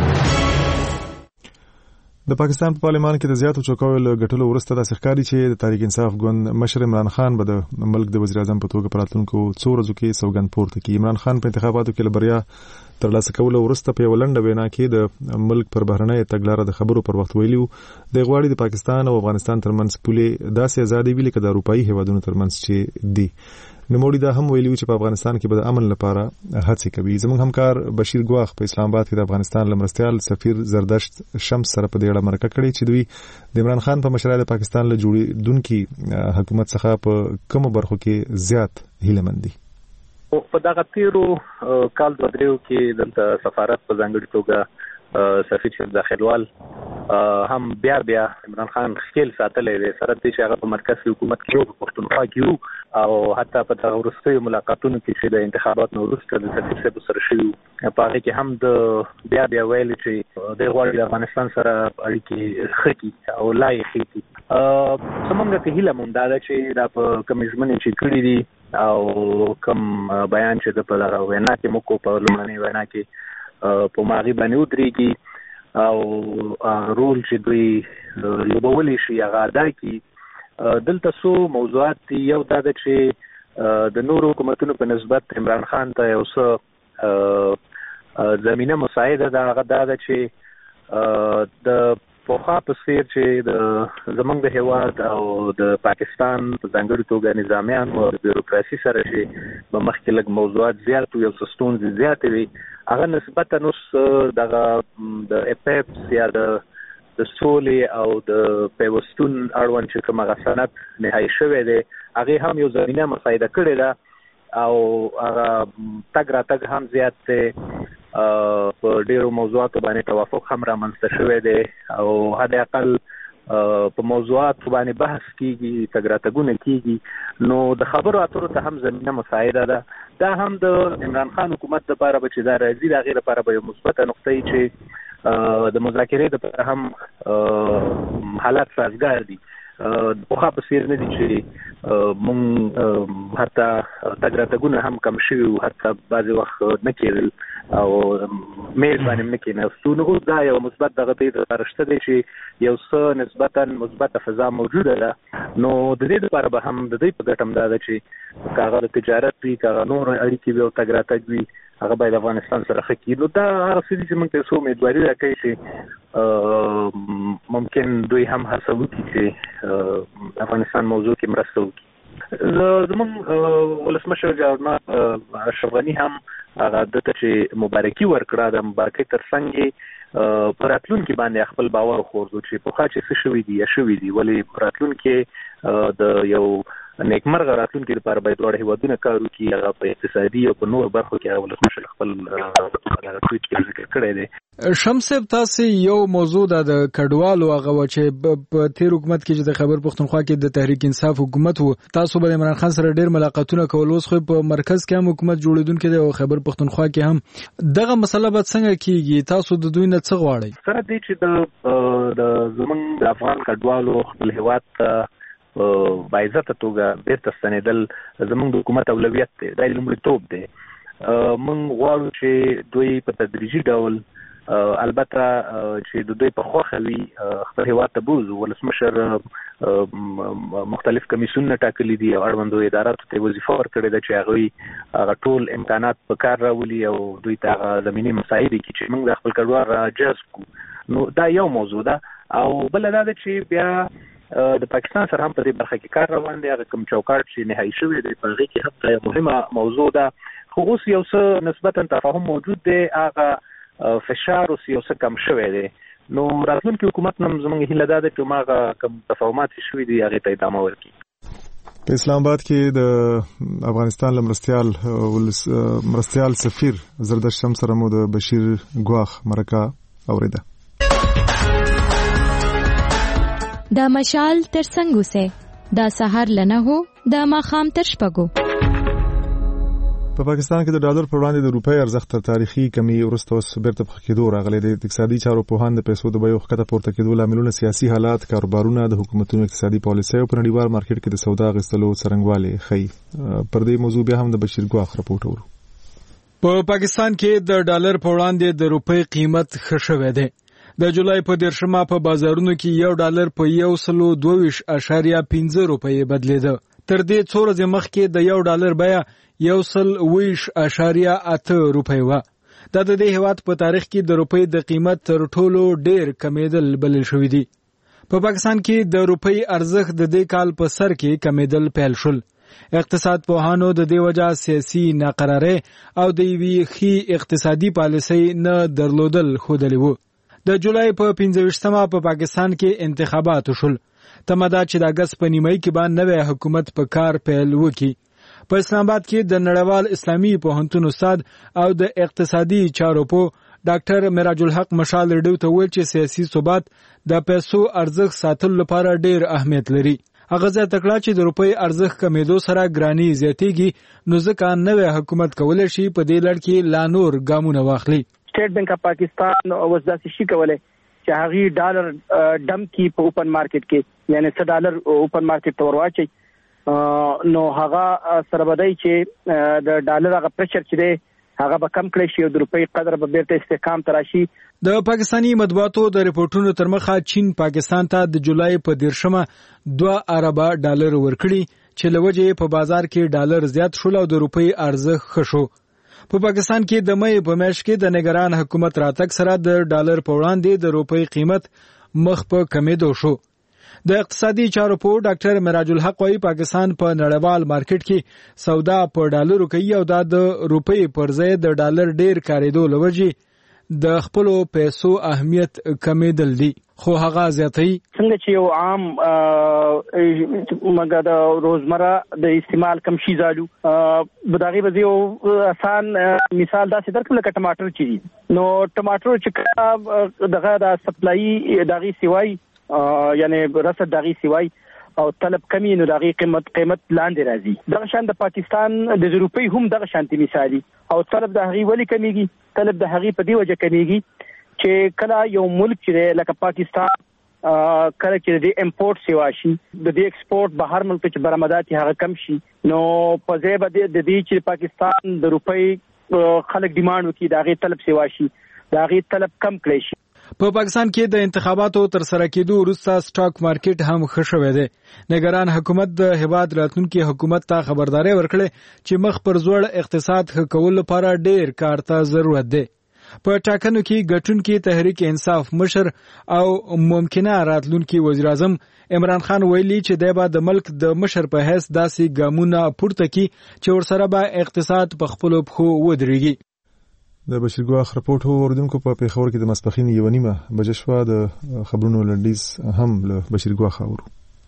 د پاکستان په پارلمان کې د زیاتو چوکیو له ګټلو وروسته داسې ښکاري چې د تحریک انصاف ګوند مشر عمران خان به د ملک د وزیر اعظم په توګه په راتلونکو څو ورځو کې سوګند پورته کړي. عمران خان په انتخاباتو کې له بریا ترلاسه کولو وروسته په یوه لنډه وینا کې د ملک پر بهرنۍ تګلاره د خبرو پر وخت ویلي و د غواړي د پاکستان او افغانستان ترمنځ پولې داسې ازادي وي لکه د اروپایي هیوادونو ترمنځ چې دي. نوموړي دا هم ویلي چې په افغانستان کې به د امن لپاره هڅې کوي. زموږ همکار بشیر ګواخ په اسلام آباد کې د افغانستان لمرستیال سفیر زردشت شمس سره په دې اړه مرکه کړې چې دوی د عمران خان په مشرۍ د پاکستان له جوړېدونکي حکومت څخه په کومو برخو کې زیات هیلهمند دي. په دغه تیرو کال دوه دریو کې دلته سفارت په ځانګړي توګه سفیر شریف داخلوال هم بیا بیا عمران خان خپل ساتلې دي سره چې هغه په مرکزي حکومت کې په پښتونخوا کې او حتی په دغه وروستیو ملاقاتونو کې چې د انتخاباتو وروسته د سفیر صاحب سره شوي په هغه کې هم د بیا بیا ویل چې د غواړي د افغانستان سره اړیکې ښه کړي او لا یې ښه کړي. زموږ ته هیله مونده ده چې دا په کومې ژمنې چې کړي دي او کوم بیان چې د په دغه وینا کې موږ په لومړنۍ وینا کې په ماغي باندې ودرېږي او رول چې دوی لوبولی شي هغه ادا کړي. دلته څو موضوعات دي. یو دا ده چې د نورو حکومتونو په نسبت عمران خان ته یو څه زمینه مساعده ده، هغه دا ده چې د پوخا په څیر چې د زمونږ د هیواد او د پاکستان په ځانګړي توګه نظامیان او بیروکراسي سره چې په مخکې لږ موضوعات زیات وي او ستونزې زیاتې وي، هغه نسبتا اوس دغه د اپیپس یا د د سولې او د پیوستون اړوند چې کوم هغه سند نهایي شوی دی هغه هم یو زمینه مساعده کړې ده او هغه تګ راتګ هم زیات دی. په ډیرو موضوعاتو باندې توافق هم رامنځته شوی دی او حد اقل په موضوعاتو باندې بحث کیږي، تګ راتګونه کیږي، نو د خبرو اترو ته هم زمینه مساعده ده. دا هم د عمران خان حکومت لپاره به چې دا راځي د هغې لپاره به یو مثبته نقطه وي چې د مذاکرې لپاره هم حالات سازګار دي. پخوا په څیر نه دي چې مونږ حتی تګ راتګونه هم کم شوي وو، حتی بعضې وخت نه کېدل او میز باندې نه کېناستو. نو اوس دا یو مثبت دغه دې لپاره شته دی چې یو څه نسبتا مثبته فضا موجوده ده. نو د دې لپاره به هم د دوی په ګټه هم دا ده چې که هغه د تجارت وي، که هغه نور اړیکې وي او تګ راتګ وي، هغه باید افغانستان سره ښه کړي. نو دا هغه څه دي چې موږ ته څو امیدواري راکوي چې ممکن دوی هم هڅه وکړي چې افغانستان موضوع کې مرسته وکړي. زموږ ولسمشر جنرال اشرف غني هم هغه دته چې مبارکي ورکړه، د مبارکۍ ترڅنګ پر راتلون کې باندې خپل باور خورځو چې په خاطر څه شوي دي یا شوي دي ولې پر راتلون کې د یو نیکمرغه راتلونکي لپاره باید ډېر هیوادونه کار وکړي هغه په اقتصادي او په نور برخو کې هغه ولسمشر خپل ټویټ کې ذکر کړی دی. شمس صاحب تاسو یو موضوع د کډوالو هغه چې په تیر حکومت کې د خیبر پښتونخوا کې د تحریک انصاف حکومت وو تاسو به عمران خان سره ډېر ملاقاتونه کول اوس خو په مرکز کې هم حکومت جوړیدونکو دی او خیبر پښتونخوا کې هم دغه مسله به څنګه کیږي تاسو د دوی نه څه غواړئ؟ سره دې چې د زمونږ د افغان کډوالو خپل هیواد ته باعزته توګه بیرته ستنېدل زموږ د حکومت اولویت دی دا لومړیتوب دی. موږ غواړو چې دوی په تدریجي ډول البته چې د دوی په خوښه وي خپل هیواد ته بوځو. ولسمشر مختلف کمیسیونونه ټاکلي دي او اړوندو اداراتو ته وظیفه ورکړې ده چې هغوی هغه ټول امکانات په کار راولي او دوی ته هغه زمیني مساعدې کړي چې موږ د خپل کډوال راجذب کړو. نو دا یو موضوع ده او بله دا ده چې بیا د پاکستان سره هم په دې برخه کې کار روان دی. هغه کوم چوکاټ چې نهایی شوی دی په هغه کې هم یو مهمه موضوع ده خو اوس یو څه نسبتا تفاهم موجود دی هغه فشار اوس یو څه کم شوی دی. نو راتلونکي حکومت هم زموږ هیله ده چې هغه کوم تفاهمات شوي دي هغه ته ادامه ورکړي. په اسلام آباد کې د افغانستان لمرستيال مرستيال سفیر زردش شمس سره مو د بشیر ګواخ مرکه اوریده. دا مشال تر څنګه سه دا سحر لنه هو دا ماخام تر شپګو. په پاکستان کې د ډالر پر وړاندې د روپۍ ارزښت تر تاریخي کمی وروسته اوس بیرته په کېدو راغلی دی. د اقتصادي چارو پوهان د پیسو د بیو ښکته پورته کېدو لاملونه سیاسي حالات، کاروبارونه، د حکومتونو اقتصادي پالیسۍ او په نړیوال مارکیټ کې د سودا غستلو څرنګوالی ښیي. پر دې موضوع بیا هم د بشیر ګواخ راپورټ ورو. په پاکستان کې د ډالر پر وړاندې د روپۍ قیمت ښه شوی دی. د جولای په دیرشمه په بازارونو کې یو ډالر په یو سلو دوه اشاریه پنځه روپۍ بدلیده. تر دې څو ورځې مخکې د یو ډالر بیه یو سل ویش اشاریه اته روپۍ وه. دا د دې هیواد په تاریخ کې د روپۍ د قیمت تر ټولو ډېر کمیدل بلل شوی دی. په پاکستان کې د روپۍ ارزښت د دې کال په سر کې کمیدل پیل شول. اقتصاد پوهانو د دې وجه سیاسي ناقراری او د یوې ښې اقتصادي پالیسۍ نه درلودل ښودلی وو. د جولای په پنځه ویشتمه په پاکستان کې انتخابات وشول. تمه ده چې د اګست په نیمایي کې به نوی حکومت په کار پیل وکړي. په اسلام آباد کې د نړیوال اسلامي پوهنتون استاد او د اقتصادي چارو پوه ډاکټر مراج الحق مشال رډیو ته ویل چې سیاسي ثبات د پیسو ارزښت ساتلو لپاره ډېر اهمیت لري. هغه زیاته کړه چې د روپۍ ارزښت کمیدو سره ګراني زیاتېږي نو ځکه نوی حکومت کولی شي په دې لړ کې لا نور ګامونه واخلي. سټیټ بانک اف پاکستان اوس داسې شي کولای چې هغه ډالر ډم کی په اوپن مارکیټ کې یعنی څه ډالر اوپن مارکیټ ته ورواچي نو هغه سره بدای چې د ډالر هغه پریشر چې دی هغه به کم کړی شي او د روپۍ قدر به بیرته استحکام ته راشي. د پاکستانی مطبوعاتو د ریپورتونو تر مخه چین پاکستان ته د جولای په دیرشمه دوه اربه ډالر ورکړي چې لوجه په بازار کې ډالر زیات شول او د روپۍ ارزښت ښه شو. په پاکستان کې د مې په میاشت کې د نگران حکومت راتګ سره د ډالر په وړاندې د روپۍ قیمت مخ په کمیدو شو. د اقتصادي چارو په ډاکټر مراج الحق وايي پاکستان په نړیوال مارکیټ کې سودا په ډالرو کوي او دا د روپۍ پر ځای د ډالر ډیر کاریدو لوجي د خپل پیسو اهمیت کمیدل دي. خو هغه زیاتې څنګه چې یو عام مګه د روزمره د استعمال کم شي زالو بداغي به یو آسان مثال دا چې درکړل ک ټماټر چي نو ټماټر چې دغه د سپلای دغه سیوای یعنی رسد دغه سیوای او طلب کمی نو دغه قیمت قیمت لاندې راځي. دغه شان د پاکستان د روپۍ هم دغه شانتي مثالي او طلب د هغه ولی کمیږي. طلب د هغه په دی وجه کمیږي چې کله یو ملک چې لکه پاکستان کله چې د امپورټ سیوا شي د دې ایکسپورټ بهر ملک ته برآمدات هغه کم شي نو په ځای باندې د دې چې پاکستان د روپۍ خلک ډیماند وکړي د هغه طلب سیوا شي د هغه طلب کم کړي شي. په پاکستان کې د انتخاباتو تر سره کېدو وروسته سټاک مارکیټ هم ښه شوی دی. نگران حکومت د هیواد راتلونکي حکومت ته خبرداري ورکړه چې مخ پر زوړ اقتصاد ښه کولو لپاره ډېر کار ته ضرورت دی. په ټاکنو کې ګټونکي تحریک انصاف مشر او ممکنه راتلونکي وزیر اعظم عمران خان ویلي چې دی به د ملک د مشر په حیث داسې ګامونه پورته کړي چې ورسره به اقتصاد په خپلو پښو ودرېږي. د بشیر ګواخ رپورټ اوردونکو په پیښور کې د ماسپخین یو نیمه بجې شوه. د خبرونو لنډیز هم له بشیر ګواخ اورو.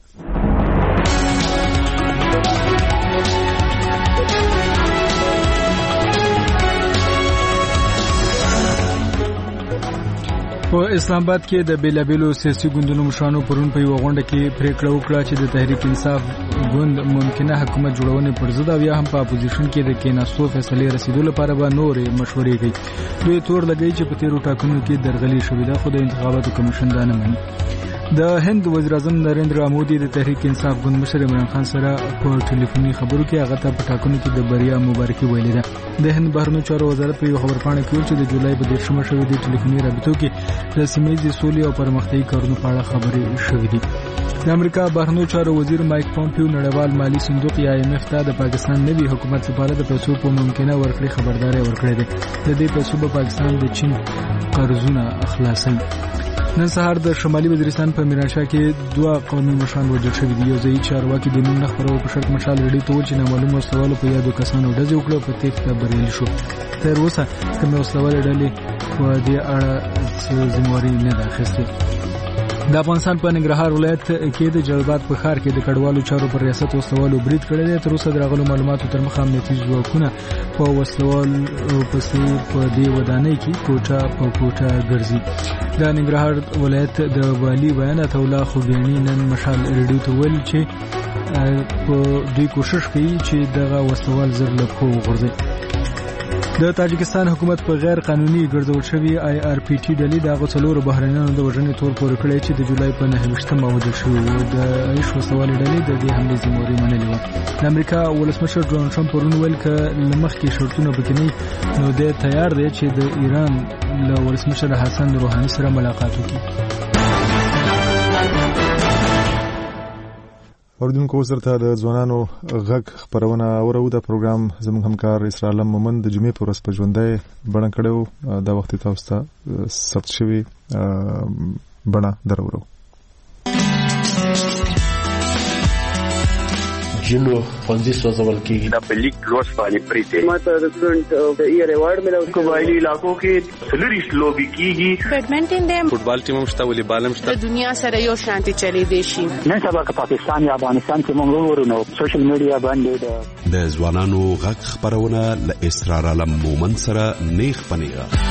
په اسلام آباد کې د بیلابیلو سیاسي ګوندونو مشرانو پرون په یو غونډه کې پریکړه وکړه چې د تحریک انصاف ګوند ممکنه حکومت جوړونې پر ضد او یا هم په اپوزیشن کې د کېناستو فیصلې رسیدو لپاره به نورې مشورې کوي. دوی تور لګوي چې په تیرو ټاکنو کې درغلي شوې ده، خو د انتخاباتو کمیشن دا نه مني. د هند وزیر اعظم نریندرا مودي د تحریک انصاف ګوند مشر عمران خان سره په ټلیفوني خبرو کې هغه ته په ټاکنو کې د بریا مبارکي ویلې ده. د هند بهرنیو چارو وزارت په یو خبرپاڼه کې ویل چې د جولای په دیرشمه شوې د ټلیفوني رابطو کې د سیمه‌ییزې سولې او پرمختیایي کارونو په اړه خبرې شوې دي. د امریکا بهرنیو چارو وزیر مایک پومپیو نړیوال مالی صندوق یا ایم ایف ته د پاکستان نوي حکومت لپاره د پیسو په ممکنه ورکړې خبرداري ورکړې ده. د دې پیسو په پاکستان د چین قرضونه خلاصوي. نن سهار د شمالي وزیرستان په میرانشاه کې دوه قومي مشران وژل شوي دي. یو ځایي چارواکي د نوم نه خبرو په شرط مشال ریډي ته وویل چې نامعلوم وسلوالو په یادو کسانو ډزې وکړه په تېښته بریالي شو. تر اوسه کومې وسلوالې ډلې په دې اړه څه ذمهواري نه ده اخیستې. د افغانستان په ننګرهار ولایت کې د جلال په ښار کې د کډوالو چارو پر ریاست وسلوالو برید کړی دی. تر اوسه د راغلو معلوماتو تر مخه امنیتي ځواکونه په وسلوالو پسې په دې ودانۍ کې کوټه په کوټه ګرځي. د ننګرهار ولایت د والي بیانات الله خوبیانی نن مشال ریډیو ته ویل چې په دوی کوشش کوي چې دغه وسلوال زر له پښو وغورځي. د تاجکستان حکومت په غیر قانوني ګرځول شوی آی آر پی ټي ډلې د هغو څلورو بهرنیانو د وژنې تور پورې کړی چې د جولای په نهه ویشتمه وژل شوي وو. د عیش وسلوالې ډلې د دې حملې ذمهواري منلې وه. د امریکا ولسمشر ډونالډ ټرمپ پرون ویل که له مخکې شرطونه پکې نه نو دی تیار دی چې د ایران له ولسمشر حسن روحاني سره ملاقات وکړي. اوردونکو وزارت د ځوانانو غږ خبرونه اورو. د پروګرام زموږ همکار اسرا علم مومن د جمعې پر ورځ په ژوندۍ بڼه کړو. دا وخت تاسو ته ثبت شوی بڼه درورو. جنو خوندي سوزول کېږي. د پلیک لوس باندې پریته ماته د سټډنټ د ایئر ایوارډ ملو. قبایلی علاقو کې سلریش لوبي کېږي. بیډمنټن دی، فوټبال ټیم هم شته، والیبال هم شته. د دنیا سره یو شانتي چلی دی شي. نن سبا که پاکستان یا افغانستان کې موږ ورونو سوشل میډیا باندې د ځوانانو غږ خبرونه ل اسرار علم مومن سره نیخ پنیغه.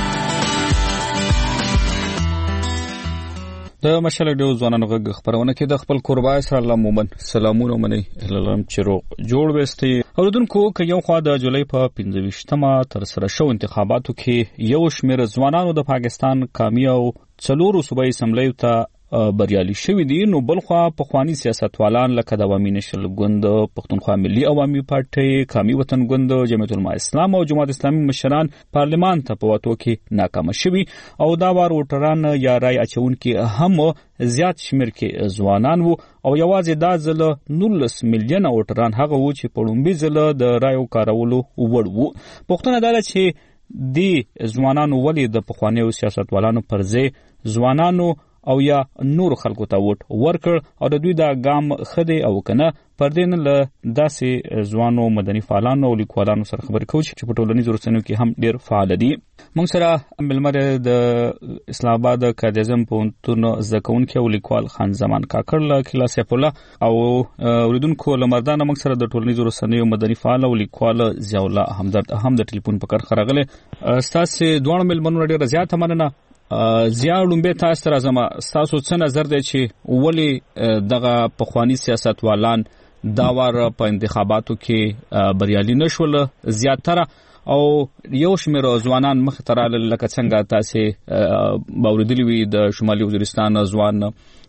د مشال ډیو ځوانانو غږ خبرونه کې د خپل قربا اسرار الله مومن سلامونه مني هلالم چیرو جوړ وستي. اوردونکو که یو خوا د جولای په پنځه ویشتمه تر سره شو انتخاباتو کې یو شمېر ځوانانو د پاکستان قومي او څلورو صوبایي اسمبلیو ته بریالي شوي دي، نو بلخوا پخواني سیاستوالان لکه د عوامي نشل ګوند، پښتونخوا ملي عوامي پارټۍ، قومي وطن ګوند، جمعیت العلماء اسلام او جماعت اسلامي مشران پارلمان ته په وتو کې ناکامه شوي او دا وار ووټران یا رای اچونکي هم زیات شمېر کې ځوانان وو او یوازې دا ځل نولس میلیونه ووټران هغه وو چې په لومړي ځل د رایو کارولو وړ وو. پوښتنه دا ده چې دې ځوانانو ولې د پخوانیو سیاستوالانو پر ځای ځوانانو او یا نور خلکو ته ووټ ورکړ او د دوی دا ګام خدي او کنه پر دې نه له داسې ځوانو مدني فعالانو او لیکوالانو سره خبرې کوو چې په ټولنیزو رسنیو کې هم ډېر فعال دي. موږ سره ملمر د اسلام آباد قائد اعظم پوهنتون زده کوونکی او لیکوال خان زمان کاکړ له کلا سیف الله او اوریدونکو له مردانه موږ سره د ټولنیزو رسنیو مدني فعال او لیکوال ضیاء الله همدرد هم د ټلیفون په کار خراغله. ستاسو دوه ملمنو ډېر زیات مننه. زیار لومبه تاسو تر ازما تاسو څه نظر دی چې ولی دغه پخوانی سیاستوالان دا وار په انتخاباتو کې بریالي نشول زیاتره او یو شمېر ځوانان مخ ته راغلل لکه څنګه تاسو باوریدلی وي د شمالي وزیرستان ځوان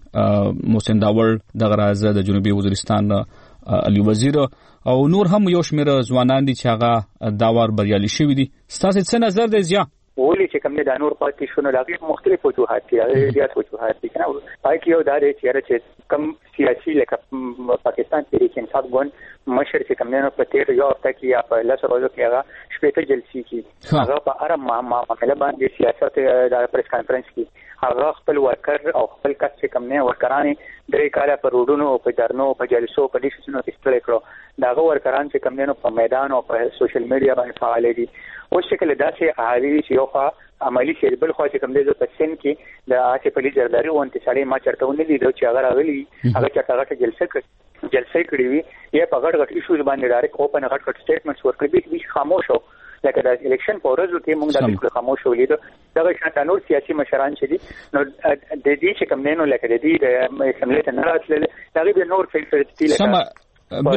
محسن داور دغه راز د جنوبي وزیرستان علي وزیر او نور هم یو شمېر ځوانان دي چې هغه دا وار بریالي شوي دي. تاسو څه نظر دی زیات ولی چې کوم د نور پاتې شونه لغوي مختلف وجوهات دي زیات وجوهات دي کنه پای کې یو دا دی چې کم سیاسي لکه پاکستان تحریک انصاف ګوند مشر چې کوم نه په تیر یو هفته کې یا په لاسو ورځو کې هغه شپږ جلسې کې هغه په اړه معاملې باندې سیاست د پریس کانفرنس کې هغه خپل ورکر او خپل کس چې کوم نه ورکرانې درې کاله پر روډونو په جرنو په جلسو په دې شنو استل کړو داغه ورکران چې کوم نه په میدان او په سوشل میډیا باندې فعال دي اوس چې کله داسې احادیث چې یو خوا عملی شي بل خو چې کوم دې په سن کې د آسف علي زرداری او انتصاري ما چرته ونی لیدو چې هغه راغلی هغه چرته هغه جلسه کړ جلسه کړې وي یا په غټ غټ ایشوز باندې ډایرکټ اوپن غټ غټ سټیټمنټس ورکړي به خاموش وو لکه د الیکشن په ورځو کې موږ د بالکل خاموش ولیدو دا شانت نور سیاسي مشران چې دي نو د دې چې کوم نه لکه د دې د اسمبلی ته نه راتلل دا به نور فلسفي لکه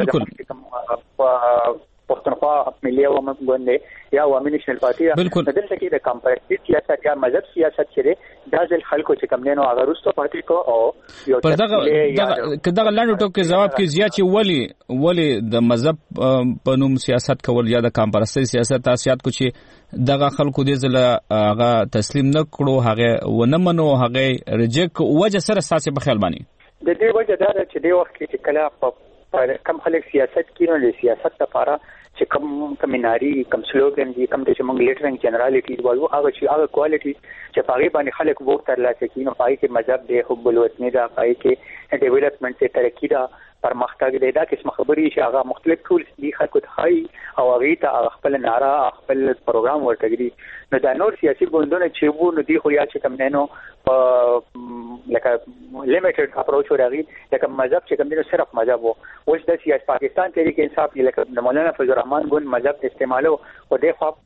بالکل پښتونخوا ملي عوام غونډه یا عوامي نېشنل پارټي دلته کې د کمپریټیو سیاست یا مذهب سیاست چې د ځل خلکو چې کوم نه هغه رستو پاتې کو او یو پر دغه کداغه لاندو ټوکې جواب کې زیات چې ولی ولی د مذهب په نوم سیاست کول یا د کمپریټیو سیاست تاسیات کو چې دغه خلکو دې ځل هغه تسلیم نه کړو هغه ونه منو هغه ریجیک وجه سره ساسي په خیال باندې د دې وجه دا چې د وخت کې کله په کم خلک سیاست کینو له سیاست لپاره چې کم کمیناری کم سلوګن دي کم چې موږ لیټرنګ جنرالټي وایو هغه چې هغه کوالټي چې په هغه باندې خلک ووټ ترلاسه کینو پای کې مذهب دی حب الوطني دا پای کې ډیولپمنٹ ته ترقی دا پرمختګ دی دا قسم خبرې چې هغه مختلف ټولز دي خلکو ته هاي او هغه ته خپل نارا خپل پروګرام ورکړي نو دا نور سیاسي ګوندونه چې وو نو دی خو یا چې کم نه نو لکه لیمیټډ اپروچ ورغی لکه مذهب چې کوم دی صرف مذهب وو اوس د سیاست پاکستان تحریک انصاف لکه مولانا فضل الرحمن ګوند مذهب استعمالو او د خو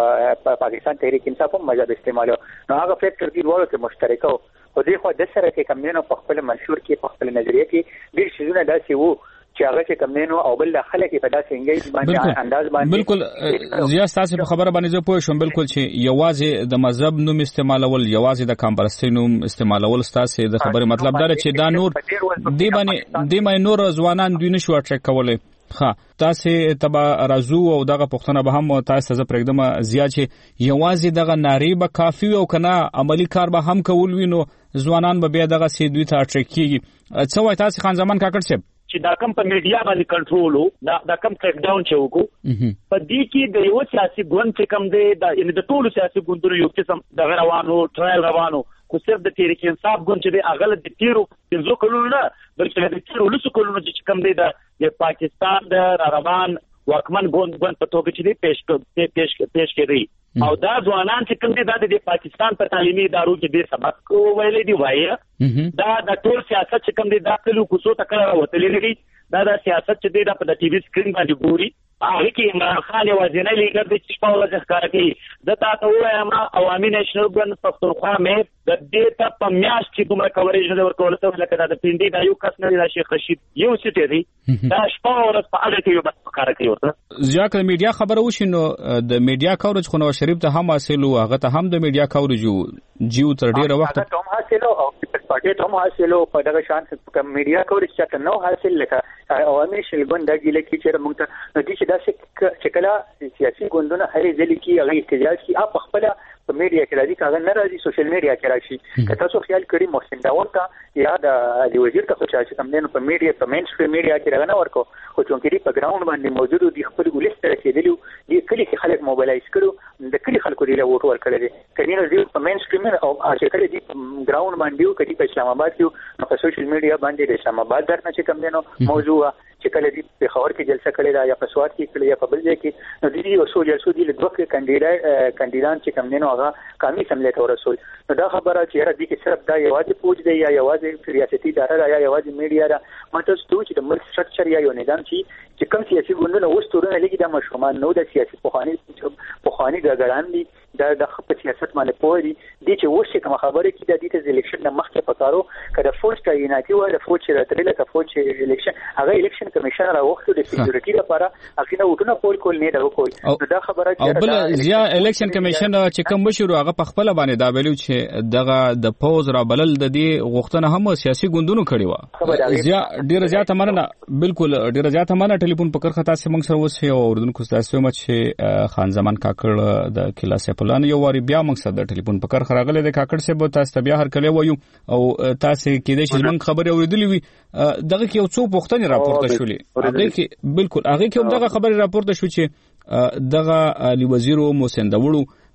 پاکستان تحریک انصاف هم مذهب استعمالو نو هغه فیکټر دی ورته کې مشترکه او د خو د سره کې کوم نه په خپل منشور کې په خپل نظریه کې ډیر شیونه داسې وو چې هغه چې کوم نه او بل خلک په داسې انګیج باندې انداز باندې بالکل زیات تاسو په خبره باندې زه پوه شوم بالکل چې یوازې د مذهب نوم استعمالول یوازې د کمپریټیو نوم استعمالول تاسو د خبره مطلب دا چې دا نور دی باندې دی باندې نور ځوانان دوی نشو اټریک کولای ها تاسو تبا رازو او دغه پښتنه به هم تاسو ز پرېږدم زیات چې یوازې دغه ناری به کافی او کنه عملی کار به هم کول وینو ځوانان به بیا دغه سي دوی ته اټریک کیږي څه وای تاسو خان زمان کاکړ صاحب چې دا کم په میډیا باندې کنټرول وو دا دا کم کټ ډاون چې وکړو په دې کې د یو سیاسي ګوند چې کم دی دا یعنی د ټولو سیاسي ګوندونو یو قسم د روانو ټرایل روانو خو صرف د تحریک انصاف ګوند چې دی هغه د تیرو پنځو کلونو نه بلکې د تیرو لسو کلونو چې کم دی د پاکستان د روان واکمن ګوند ګوند په توګه چې دی پیش پیش پیش کړي او دا ځوانان چې کوم دي د پاکستان په تعلیمي ادارو کې ډېر سبق ویلي دی وایي دا د ټول سیاست چې کوم دي د ټولو کوڅو ته کړه وتلې دي دا د سیاست چې دی د ټي وي سکرین باندې ګوري هغه کې عمران خان یوازینی لیډر دی چې په ورځ ښکار کوي د تاسو وایم عوامي نېشنل ګوند پښتونخوا مې د دې ته په میاشت کې کومه کوریج نه ورکول څه لکه د پینډي د یو کس نه د شیخ رشید یو څه دی دا شپه ورځ په اړه کې یو بس ښکار کوي ورته ځکه میډیا خبره وشي نو د میډیا کوریج خو نو شریف ته هم حاصل او هغه ته هم د میډیا کوریج جیو تر ډیره وخت ته هم حاصل او پټه ته هم حاصل په دغه شان کوم میډیا کوریج چې نو حاصل لکه عوامي شلګون د ګیله کې چې موږ ته نو دي چې دا چې کله سیاسي ګوندونه هرې ځلې کې هغه احتجاج کی اپ خپل په میډیا کې راځي کاغه نه راځي سوشل میډیا کې راشي که تاسو خیال کړئ محسن داوود ته یا د وزیر ته چې کوم دین په میډیا په مین سټریم میډیا کې راغنه ورکو خو چې په ګراوند باندې موجود دي خپل ولست رسیدلی دي کلی کې خلک موبایلایز کړو د کلی خلکو دی له ووټ ورکړل دي کله نه په مین سټریم او چې کله دي ګراوند باندې کړي په اسلام آباد کې په سوشل میډیا باندې د اسلام آباد درنه چې کوم دینو موضوع چې کله دي په خبر کې جلسه کړي دا یا په سواد کې کړي یا په بل ځای کې نو دي او سو جلسو دي له دوه کاندیدان کاندیدان چې کوم دینو هغه قومي سملې ته ورسول نو دا خبره چې را دي کې صرف دا یوازې پوج دی یا یوازې ریاستي اداره یا یوازې میډیا دا ماته ستو چې د ملک سټرکچر یا یو نظام چې چې کوم سیاسي ګوندونه وستورونه لګي د مشرومان نو د سیاسي پوهانی پوهانی ګران دي دا د خپل سیاست باندې پوه دي دي چې وښه کوم خبره کې د دې الیکشن د مخکې پکارو کله فوج تعیناتي و د فوج راتلل ک فوج الیکشن هغه الیکشن کمیشن را وخت د سکیورټي لپاره هغه نو وټونه کول کول نه دا کول نو دا خبره چې او بل زیا الیکشن کمیشن چې کوم بشو هغه په خپل باندې دا ویلو چې دغه د پوز را بلل د دې غوښتنه هم سیاسي ګوندونو کړی و زیا ډیر زیات مننه بالکل ډیر زیات مننه ټلیفون پکړ خطا سه موږ سره وسه او اردن کو تاسو مچ خان زمان کاکړ د کلا سپلان یو واری بیا موږ سره د ټلیفون پکړ خراغله د کاکړ سه به تاسو بیا هر کله وایو او تاسو کې د شلمن خبره اوریدلې وي دغه کې یو څو پوښتنې راپورته شولې هغه کې بالکل هغه کې دغه خبره راپورته شو چې دغه علي وزیر او محسن داوړو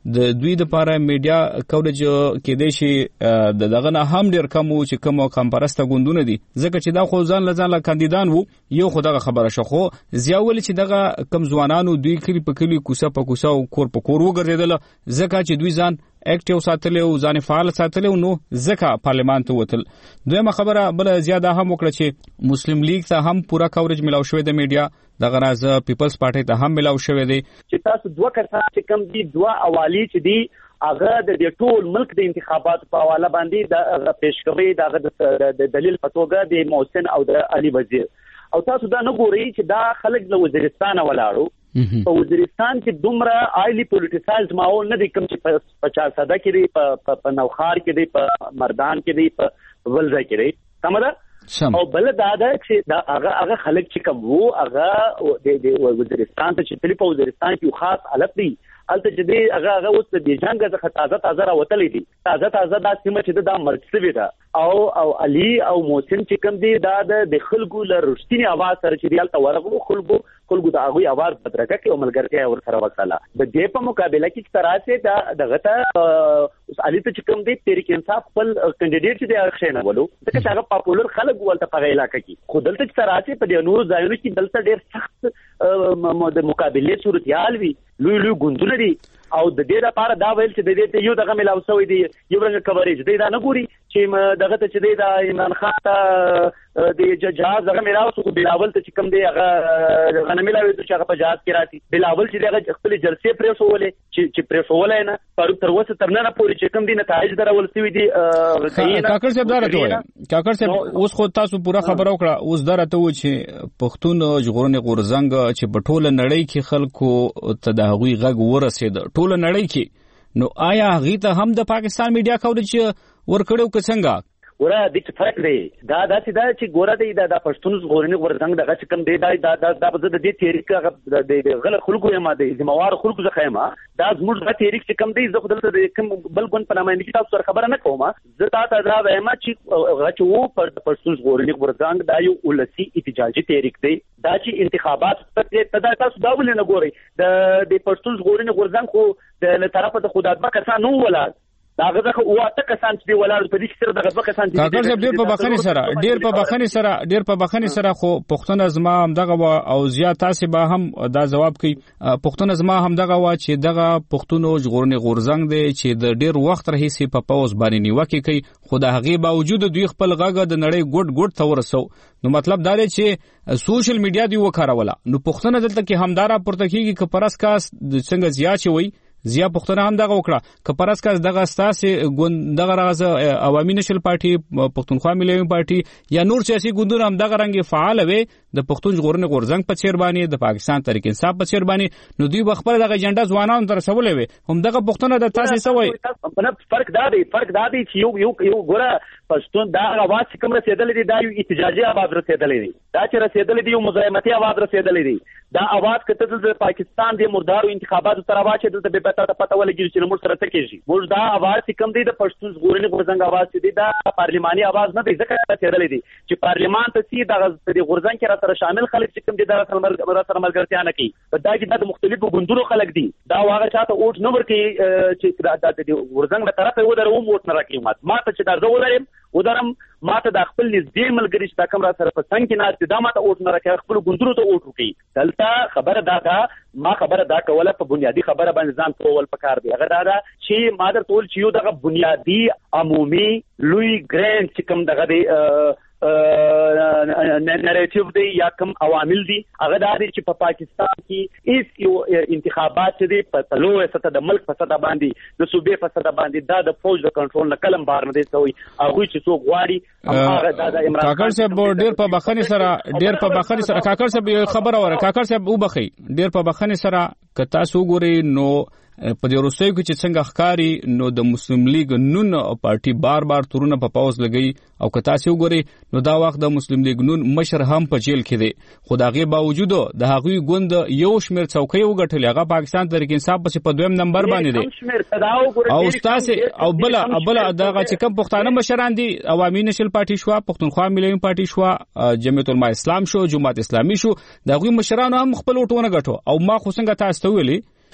د دوی د لپاره میډیا کوریج کې دی شي د دغه نه هم ډیر کم چې کوم کمپرسته ګوندونه دي ځکه چې دا خو ځان لځان لا کاندیدان وو یو خو دغه خبره شخو زیاول چې دغه کم ځوانانو دوی کلی په کلی کوسه په کوسه او کور په کور وګرځیدل ځکه چې دوی ځان اکټیو ساتل او ځان فعال ساتل نو ځکه پارلمان ته وتل. دویمه خبره بل زیاده هم وکړه چې مسلم لیگ ته هم پورا کوریج ملاو شوی د میډیا دغه راز پیپلز پارټي ته هم ملاو شوی دی چې تاسو دوه کسان چې کم دي دوه اوالی چې دي هغه د ټول ملک د انتخاباتو په حواله باندې د پیشکوي د دلیل په توګه د محسن او د علي وزیر او تاسو دا نه ګورئ چې دا خلک د وزیرستان ولاړو په وزیرستان کې دومره آیلی پولیټیسایز ماحول نه دی کوم چې په چارسده کې دی په نوخار کې دی په مردان کې دی په ولزه کې دی سم ده او بل دا ده چې دا هغه هغه خلک چې کوم وو هغه د وزیرستان ته چې تلی په وزیرستان کې خاص حالت دی الته چې دی هغه هغه اوس د جنگ څخه تازه تازه راوتلې دي تازه تازه دا سیمه چې دا مرکزي ده او او علي او محسن چې کوم دی دا د خلکو لرشتنی आवाज سره چې دیالته ورغلو خلکو خلکو دا هغه आवाज بدرګه کې او ملګرتیا ور سره وکړه د دې په مقابله کې تراسه دا دغه ته اوس علي ته چې کوم دی تحریک انصاف خپل کینډیډیټ چې دی اخښنه ولو ځکه چې هغه پاپولر خلک ولته په علاقې کې خو دلته چې تراسه په دې نور ځایونو کې دلته ډېر سخت د مقابله صورتحال وی لوی لوی ګوندونه دي او د دې لپاره دا ویل چې د دې ته یو دغه ملاو شوی دی یو رنګ کوریج دی دا نه ګوري چې دغه ته چې دی دا عمران خان ته د جهاز دغه ملاو شو بلاول ته چې کوم دی هغه غنه ملاوي چې هغه په جهاز کې راځي بلاول چې دغه خپل جلسې پریسولې چې چې پریسولې نه پر تر وسه تر نه پورې چې کوم دی نتایج درول شوی دی کاکړ صاحب دا راته کاکړ صاحب اوس خو تاسو پورا خبر وکړه اوس دا راته و چې پښتون ژغورنې غورزنګ چې په ټوله نړۍ کې خلکو ته د هغوی غږ ورسېد ټوله نړۍ کې نو آیا هغه ته هم د پاکستان میډیا کوریج ورکړو که څنګه ورا د څه فرق دی دا دا چې دا چې ګوره دی دا د پښتون ژغورنې غورځنګ دغه چې کوم دی دا دا دا د دې تحریک د غل خلکو یې ما دی ذمہوار خلکو ځخه ما دا زموږ د تحریک چې کوم دی زه خپل د کوم بل ګون په نامه کې تاسو خبره نه کوم زه تاسو دا وایم چې غچو پر پښتون ژغورنې غورځنګ دا یو ولسی احتجاجي تحریک دی دا چې انتخابات ته تاسو دا ولې نه ګورئ د د پښتون ژغورنې غورځنګ خو د طرفه د خدای کسان نو ولاد دا غزه او اته کسان چې ولاړ په دې کې سره د غزه کسان چې کاکړ صاحب ډیر په بخښنې سره ډیر په بخښنې سره ډیر په بخښنې سره خو پښتون ازما هم دغه او زیات تاسو به هم دا جواب کوي پښتون ازما هم دغه وا چې دغه پښتون ژغورنې غورځنګ دی چې د ډیر وخت راهیسي په پاوز باندې نیوکه کوي خو د هغه باوجود دوی خپل غږ د نړۍ ګډ ګډ ته ورسو نو مطلب دا دی چې سوشل میډیا دی وکاروله نو پښتون دلته کې همدارا پورته کیږي ک پرس کاس څنګه زیات شوی زیا پښتنه هم دغه وکړه که پرسکاس دغه ستاسو ګوند دغه راز عوامي نشل پارټي پښتونخوا ملي پارټي یا نور سیاسي ګوندونه هم دغه رنګ فعال وي د پښتون ژغورنې غورځنګ په چیر باندې د پاکستان تحریک انصاف په چیر باندې نو دوی بخبر دغه ایجنډا ځوانانو تر سوالې وي هم دغه پښتنه د تاسو سوي فرق دا دی فرق دا دی چې یو یو یو ګوره پښتون دا आवाज کوم رسیدلې دی دا یو احتجاجي आवाज رسیدلې دی دا چې رسیدلې دی یو مزاحمتي आवाज رسیدلې دی دا आवाज کته د پاکستان د مردارو انتخاباتو تر आवाज چې د به ته پته ولګي چې موږ سره تکیږي موږ دا आवाज کوم دی د پښتون ژغورنې غورځنګ आवाज دی دا پارلماني आवाज نه دی ځکه رسیدلې دی چې پارلمان ته سي د غورځنګ کې را سره شامل خلک چې کوم دي دا سره ملګرتیا نه کوي دا کې د مختلفو ګوندونو خلک دي دا واغه چاته اوټ نه ورکي چې دا د غورځنګ له طرفه و درو موټ نه راکې مات ما ته چې دا زه ولرم ودرم ما ته د خپل نږدې ملګری چې دا کوم را سره په څنګ کې ناست دا ما ته اوټ نه راکې خپل ګوندونو ته اوټ وکي دلته خبره دا دا ما خبره دا کوله په بنیادی خبره باندې ځان کول پکار دی هغه دا دا چې ما در ټول چې یو دغه بنیادی عمومي لوی ګرانډ چې کوم دغه دی نریټیو دی یا کوم عوامل دي هغه دا دي چې په پاکستان کې هیڅ یو انتخابات دي په لوی سطح د ملک په سطح باندې د صوبې په سطح باندې دا د فوج د کنټرول نه کلم بار نه دی سوی هغه چې څوک غواړي هغه دا د عمران کاکړ صاحب ډیر په بخښنې سره ډیر په بخښنې سره کاکړ صاحب خبره وره کاکړ صاحب وبخي ډیر په بخښنې سره که تاسو ګورئ نو په دې وروستیو کې چې څنګه ښکاری نو د مسلم لیگ نون پارټي بار بار تورونه په پاوز لګي او که تاسو وګورئ نو دا وخت د مسلم لیگ نون مشر هم په جیل کې دی خو دا غي باوجود د هغوی ګوند یو شمیر څوکۍ وګټل هغه پاکستان تحریک انصاف په دویم نمبر باندې دی او استاد او بل بل دغه چې کوم پښتانه مشران دي عوامي نشل پارټي شو پښتونخوا ملي پارټي شو جمعیت العلماء اسلام شو جماعت اسلامي شو دا غوی مشران هم خپل وټونه غټو او ما خو څنګه تاسو ته ویلي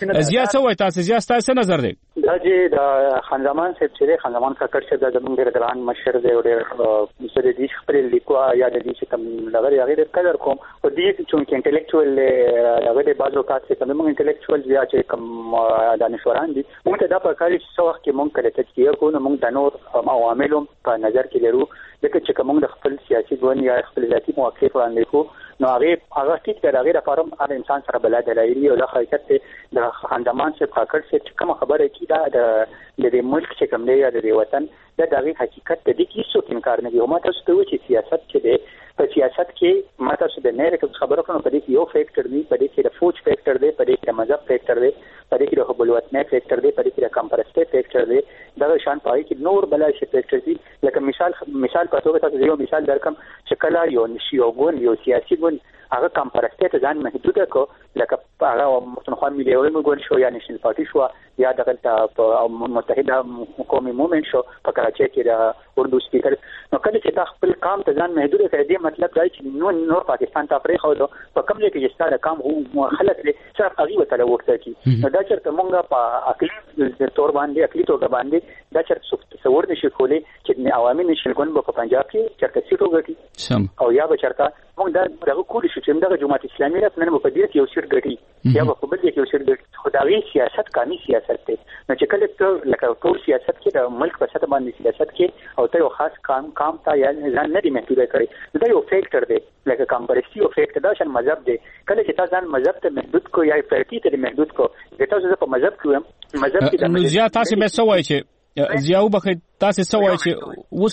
زیات څه وای تاسو زیات تاسو نظر دی دا چې د خان زمان صاحب چې خان زمان کاکړ چې د زمونږ ډېر ګران مشر دی او ډېر سره دي خپل لیکوا یا د دې چې کوم لغړی هغه ډېر قدر کوم او دې چې انټلیکچوال هغه د بازو کار چې کوم انټلیکچوال بیا چې کوم دانشوران دي موږ ته دا په کار چې څو وخت کې موږ کله تجزیه کوو نو موږ د نور عواملو په نظر کې لرو لکه چې کوم د خپل سیاسي ګوند یا خپل ذاتي موقف وړاندې کوو نو هغه هغه ټیک د هغه لپاره هر انسان سره بلاد لري او د حقیقت د خاندمان څخه کاکړ چې کوم خبره کی دا د د ملک چې کوم دی یا د وطن د دغه حقیقت د دې کې څه انکار نه دی او ما تاسو ته وایي چې سیاست چې دی په سیاست کې ما تاسو د نه کوم خبره کوم په دې کې یو فیکټر دی په دې کې د فوج فیکټر دی په دې کې د مذهب فیکټر دی په دې کې د خپل وطن فیکټر دی په دې کې د کمپرسټ فیکټر دی دا شان پای کې نور بلای شي فیکټر دی لکه مثال مثال په توګه تاسو یو مثال درکم چې کله یو نشي یو ګون یو سیاسي ګون هغه کمپرسټ ته ځان محدود کو لکه هغه متنخوا مليون ګون شو یا نېشنل پارټي شو یا دغه متحده قومي موومېنټ شو په کراچۍ کې د اردو سپیکر نو کله چې دا خپل کام ته ځان محدود کړي دې مطلب دی چې نو نور پاکستان ته پرې خو په کوم ځای کې ستاره کام هو خلک لري چې هغه وته وخت کی نو دا چرته مونږه په عقلي تور باندې عقلي توګه باندې دا چرته تصور نشي کولای چې عوامي نشل ګون په پنجاب کې چرته سیټو غټي او یا به چرته مونږ دا دغه کولی شو چې دغه جماعت اسلامي رات نن په دې کې یو سیټ غټي یا په بل کې یو سیټ غټي خدای سیاست کامي سیاست ته نو چې کله ته لکه ټول سیاست کې د ملک په سطح باندې سیاست کې او ته یو خاص کام کام تا یا ځان نه دی محدود کړی دا یو فیکټر دی لکه کمپرسټي او فیکټر دا شان مذهب دی کله چې تاسو ځان مذهب ته محدود کو یا فیکټي ته محدود کو د تاسو په مذهب کې مذهب کې د نو زیات تاسو به څه وایي چې زیاو بخې تاسو څه وایي چې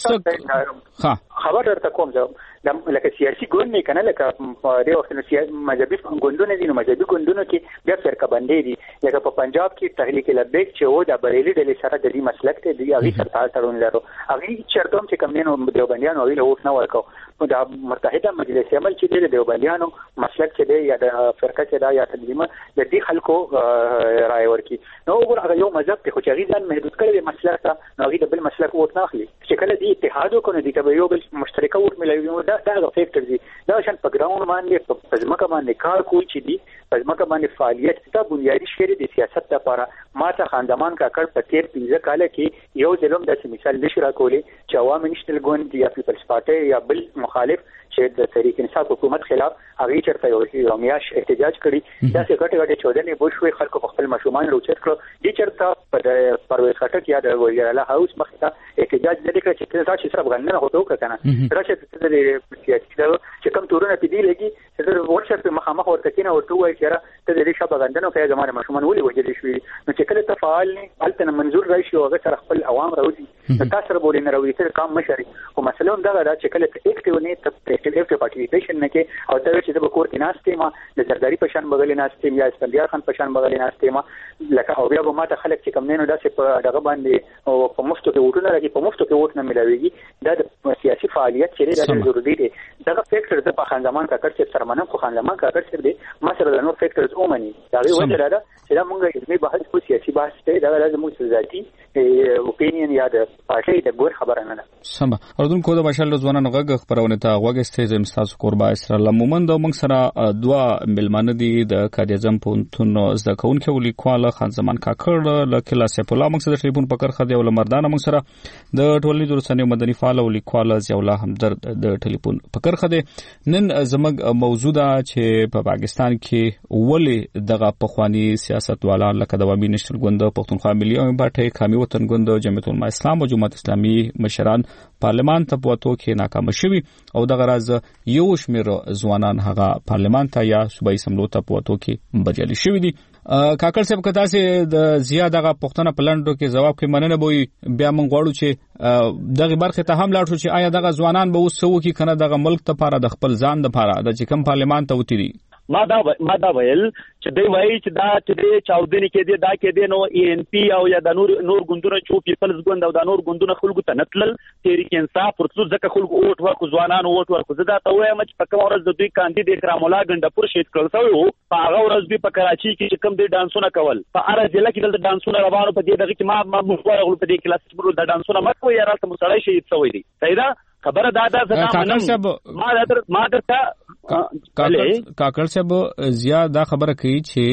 وسه ها خبر درته کوم ځم لکه سیاسي ګوند نه کنه لکه د وخت نو سیاسي مذهبي ګوندونه دي نو مذهبي ګوندونو کې بیا فرقه بندي دي لکه په پنجاب کې تحریک لبیک چې و د بریلي ډلې سره د دې مسلک ته دی هغه سره تړون لرو هغه چرته چې کوم نه دیوبندیانو ویل اوس نه ورکو د متحده مجلس عمل چې د دیوبندیانو مسلک چې دی یا د فرقه چې دا یا تنظیم د دې خلکو رائے ورکي نو وګوره یو مذهب ته خو چې غیزان محدود کړي مسلک ته نو هغه د بل مسلک وټ نه اخلي چې کله دې اتحاد وکړي د ته یو بل مشترکه وټ ملوي دا دا فیکټر دي دا شان په ګراوند باندې په ځمکه باندې کار کوي چې دي په ځمکه باندې فعالیت دا بنیادی شی د سیاست لپاره ماته خاندمان کاکړ په تیر پنځه کال کې یو ځلم د مثال نشي راکولې چې عوامي نېشنل ګوند یا پیپلز پارټي یا بل مخالف چې د تحریک انصاف حکومت خلاف هغه چرته یو میاش احتجاج کړي دا څه غټه غټه چودنې بوشوي خلکو په خپل مشومان روچت کړو دي چرته په پرویز خټک یا د ویراله هاوس مخته احتجاج نه کړ چې تاسو سره غننه هوته وکړه راشه د سیاسي دا چې کوم تورونه پدې لګي چې د ورشپ په مخامخ ورته کینه ورته وایي چې ته د دې شابه غندنه کوي زموږ مشومان ولي وجل شي نو چې کله ته فعال نه الته منظور راشي او هغه سره خپل عوام راوځي تاسو سره بولې نه راوځي تر کام مشري او مثلا دا دا چې کله ته اکټیو نه ته اکټیو پارټیسیپیشن نه کې او ته چې د کور کې ناشته ما د زرداری په شان بغل ناشته یا اسفندیار خان په شان بغل ناشته ما لکه او بیا به ماته خلک چې کم نه داسې په دغه باندې او په مفتو کې وټونه راځي په مفتو کې وټ نه ملويږي دا د سیاسي فعالیت چې دا ضروري دی دا فیکټر د په خان زمان کاکړ چې سرمنم خو خان زمان کاکړ چې دی ما سره د نور فیکټرز اومني دا وی وجه دا چې دا موږ علمي بحث کو سیاسي بحث ته دا لازم مو ذاتي اوپینین یا د پارټي د ګور خبره نه ده سم اردن کو د مشال ځوانانو غږ خبرونه ته وګستې زم تاسو قربا اسرا لمومند موږ سره دوا ملمانه دي د کاریزم پونتون زده کوونکو لیکواله خان زمان کاکړ له کلاس په لا موږ سره ټلیفون پکړ خدي ول مردان موږ سره د ټولنې د رسنیو مدني فعال او لیکواله زیولا همدرد د ټلیفون پکړ خدي نن زموږ موجوده چې په پاکستان کې ولې دغه پخوانی سیاست والا لکه د عوامي نېشنل ګوند پښتونخوا ملي پارټي قومي وطن ګوند جمعیت العلماء اسلام او جماعت اسلامي مشران پارلمان ته پوتو کې ناکام شوي او دغه راز یو شمیر ځوانان هغه پارلمان ته یا صوبایي سملو ته پوتو کې بجلی شوي دي کاکړ صاحب کته سي د زیاده غا پښتنه پلانډو کې جواب کې مننه بوي بیا مونږ غواړو چې دغه برخه ته هم لاړ شو چې آیا دغه ځوانان به وسو کې کنه دغه ملک ته لپاره د خپل ځان لپاره د چې کوم پارلمان ته وتی دي ما دا ما دا ویل چې دوی وایي چې دا چې د چاودنې کې دي دا کې دي نو ای ان پی او یا د نور نور ګوندونه چې پیپلز ګوند او د نور ګوندونه خلکو ته نتلل تحریک انصاف پرڅو ځکه خلکو اوټ ورکو ځوانانو اوټ ورکو زه دا ته وایم چې په کوم ورځ د دوی کاندید اکرام الله ګندپور شهید کړل شوی په هغه ورځ دوی په کراچي کې کوم دي ډانسونه کول په اره ضلع کې د ډانسونه روانو په دې دغه کې ما ما مخوره په دې کلاس کې د ډانسونه مکو یا راته مصالحه شهید شوی دي صحیح خبره دادا زما ما در ما درته کاکړ صاحب زیاد دا خبره کوي چې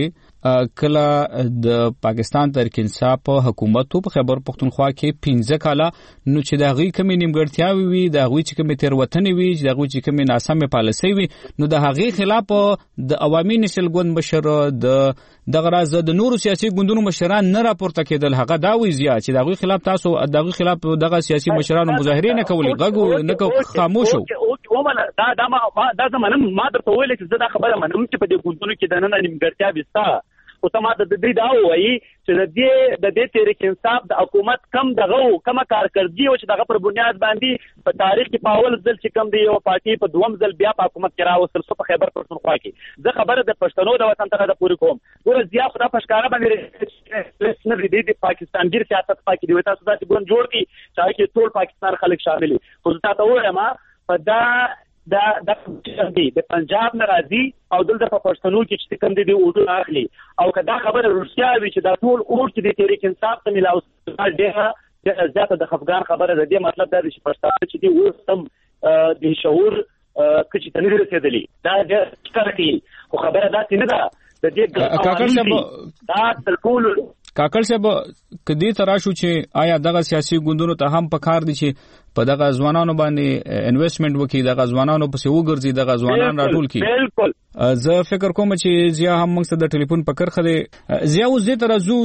کله د پاکستان تحریک انصاف حکومت په خیبر پختونخوا کې پنځه کاله نو چې د هغې کومې نیمګړتیاوې وي د هغوی چې کومې تېروتنې وي چې د هغوی چې کومې ناسمې پالیسۍ وي نو د هغې خلاف د عوامي نشل ګوند مشر د دغه راز د نورو سیاسي ګوندونو مشران نه راپورته کېدل هغه دا وایي زیات چې د هغوی خلاف تاسو د هغوی خلاف دغه سیاسي مشرانو مظاهرې نه کولې غږ نه خاموش وو دا دا دا زمونږ ما درته ویل چې زه دا خبره منم چې په دې ګوندونو کې د نن نیمګړتیا وستا او ته ما د دې دا وایي چې د دې د دې تحریک انصاف د حکومت کم دغه کومه کارکردګي او چې دغه پر بنیاد باندې په تاریخ کې په اول ځل چې کم دی یو پارټي په دوم ځل بیا په حکومت کې راوستل شو په خیبر پښتونخوا کې زه خبره د پښتنو د وطن ته د پوری کوم ګوره زیا خدا پښکارا باندې نه دی د پاکستان ګیر سیاست پاکي دی تاسو داسې ګوند جوړ کی چې کې ټول پاکستان خلک شامل دي خو تاسو وایم په دا دا د پنجاب ناراضي او دلته په پښتنو کې چې کوم دي اردو اخلي او کدا خبره روسیا وی چې دا ټول اور چې د تحریک انصاف ته ملاو ډېره زیاته د خفګان خبره ده د مطلب دا چې پښتانه چې دی اوس هم د شعور کچې ته نه رسیدلی دا د ښکارتي خو خبره دا نه ده د دې کاکړ صاحب دا ټول کاکړ صاحب کدي تراشو چې آیا دغه سیاسي ګوندونو ته هم پکار دي چې په دغه ځوانانو باندې انویسټمنټ وکړي دغه ځوانانو پسې وګرځي دغه ځوانان راټول کړي بالکل زه فکر کوم چې زیا هم موږ سره د ټلیفون په کرخه دی زیا اوس دې ترازو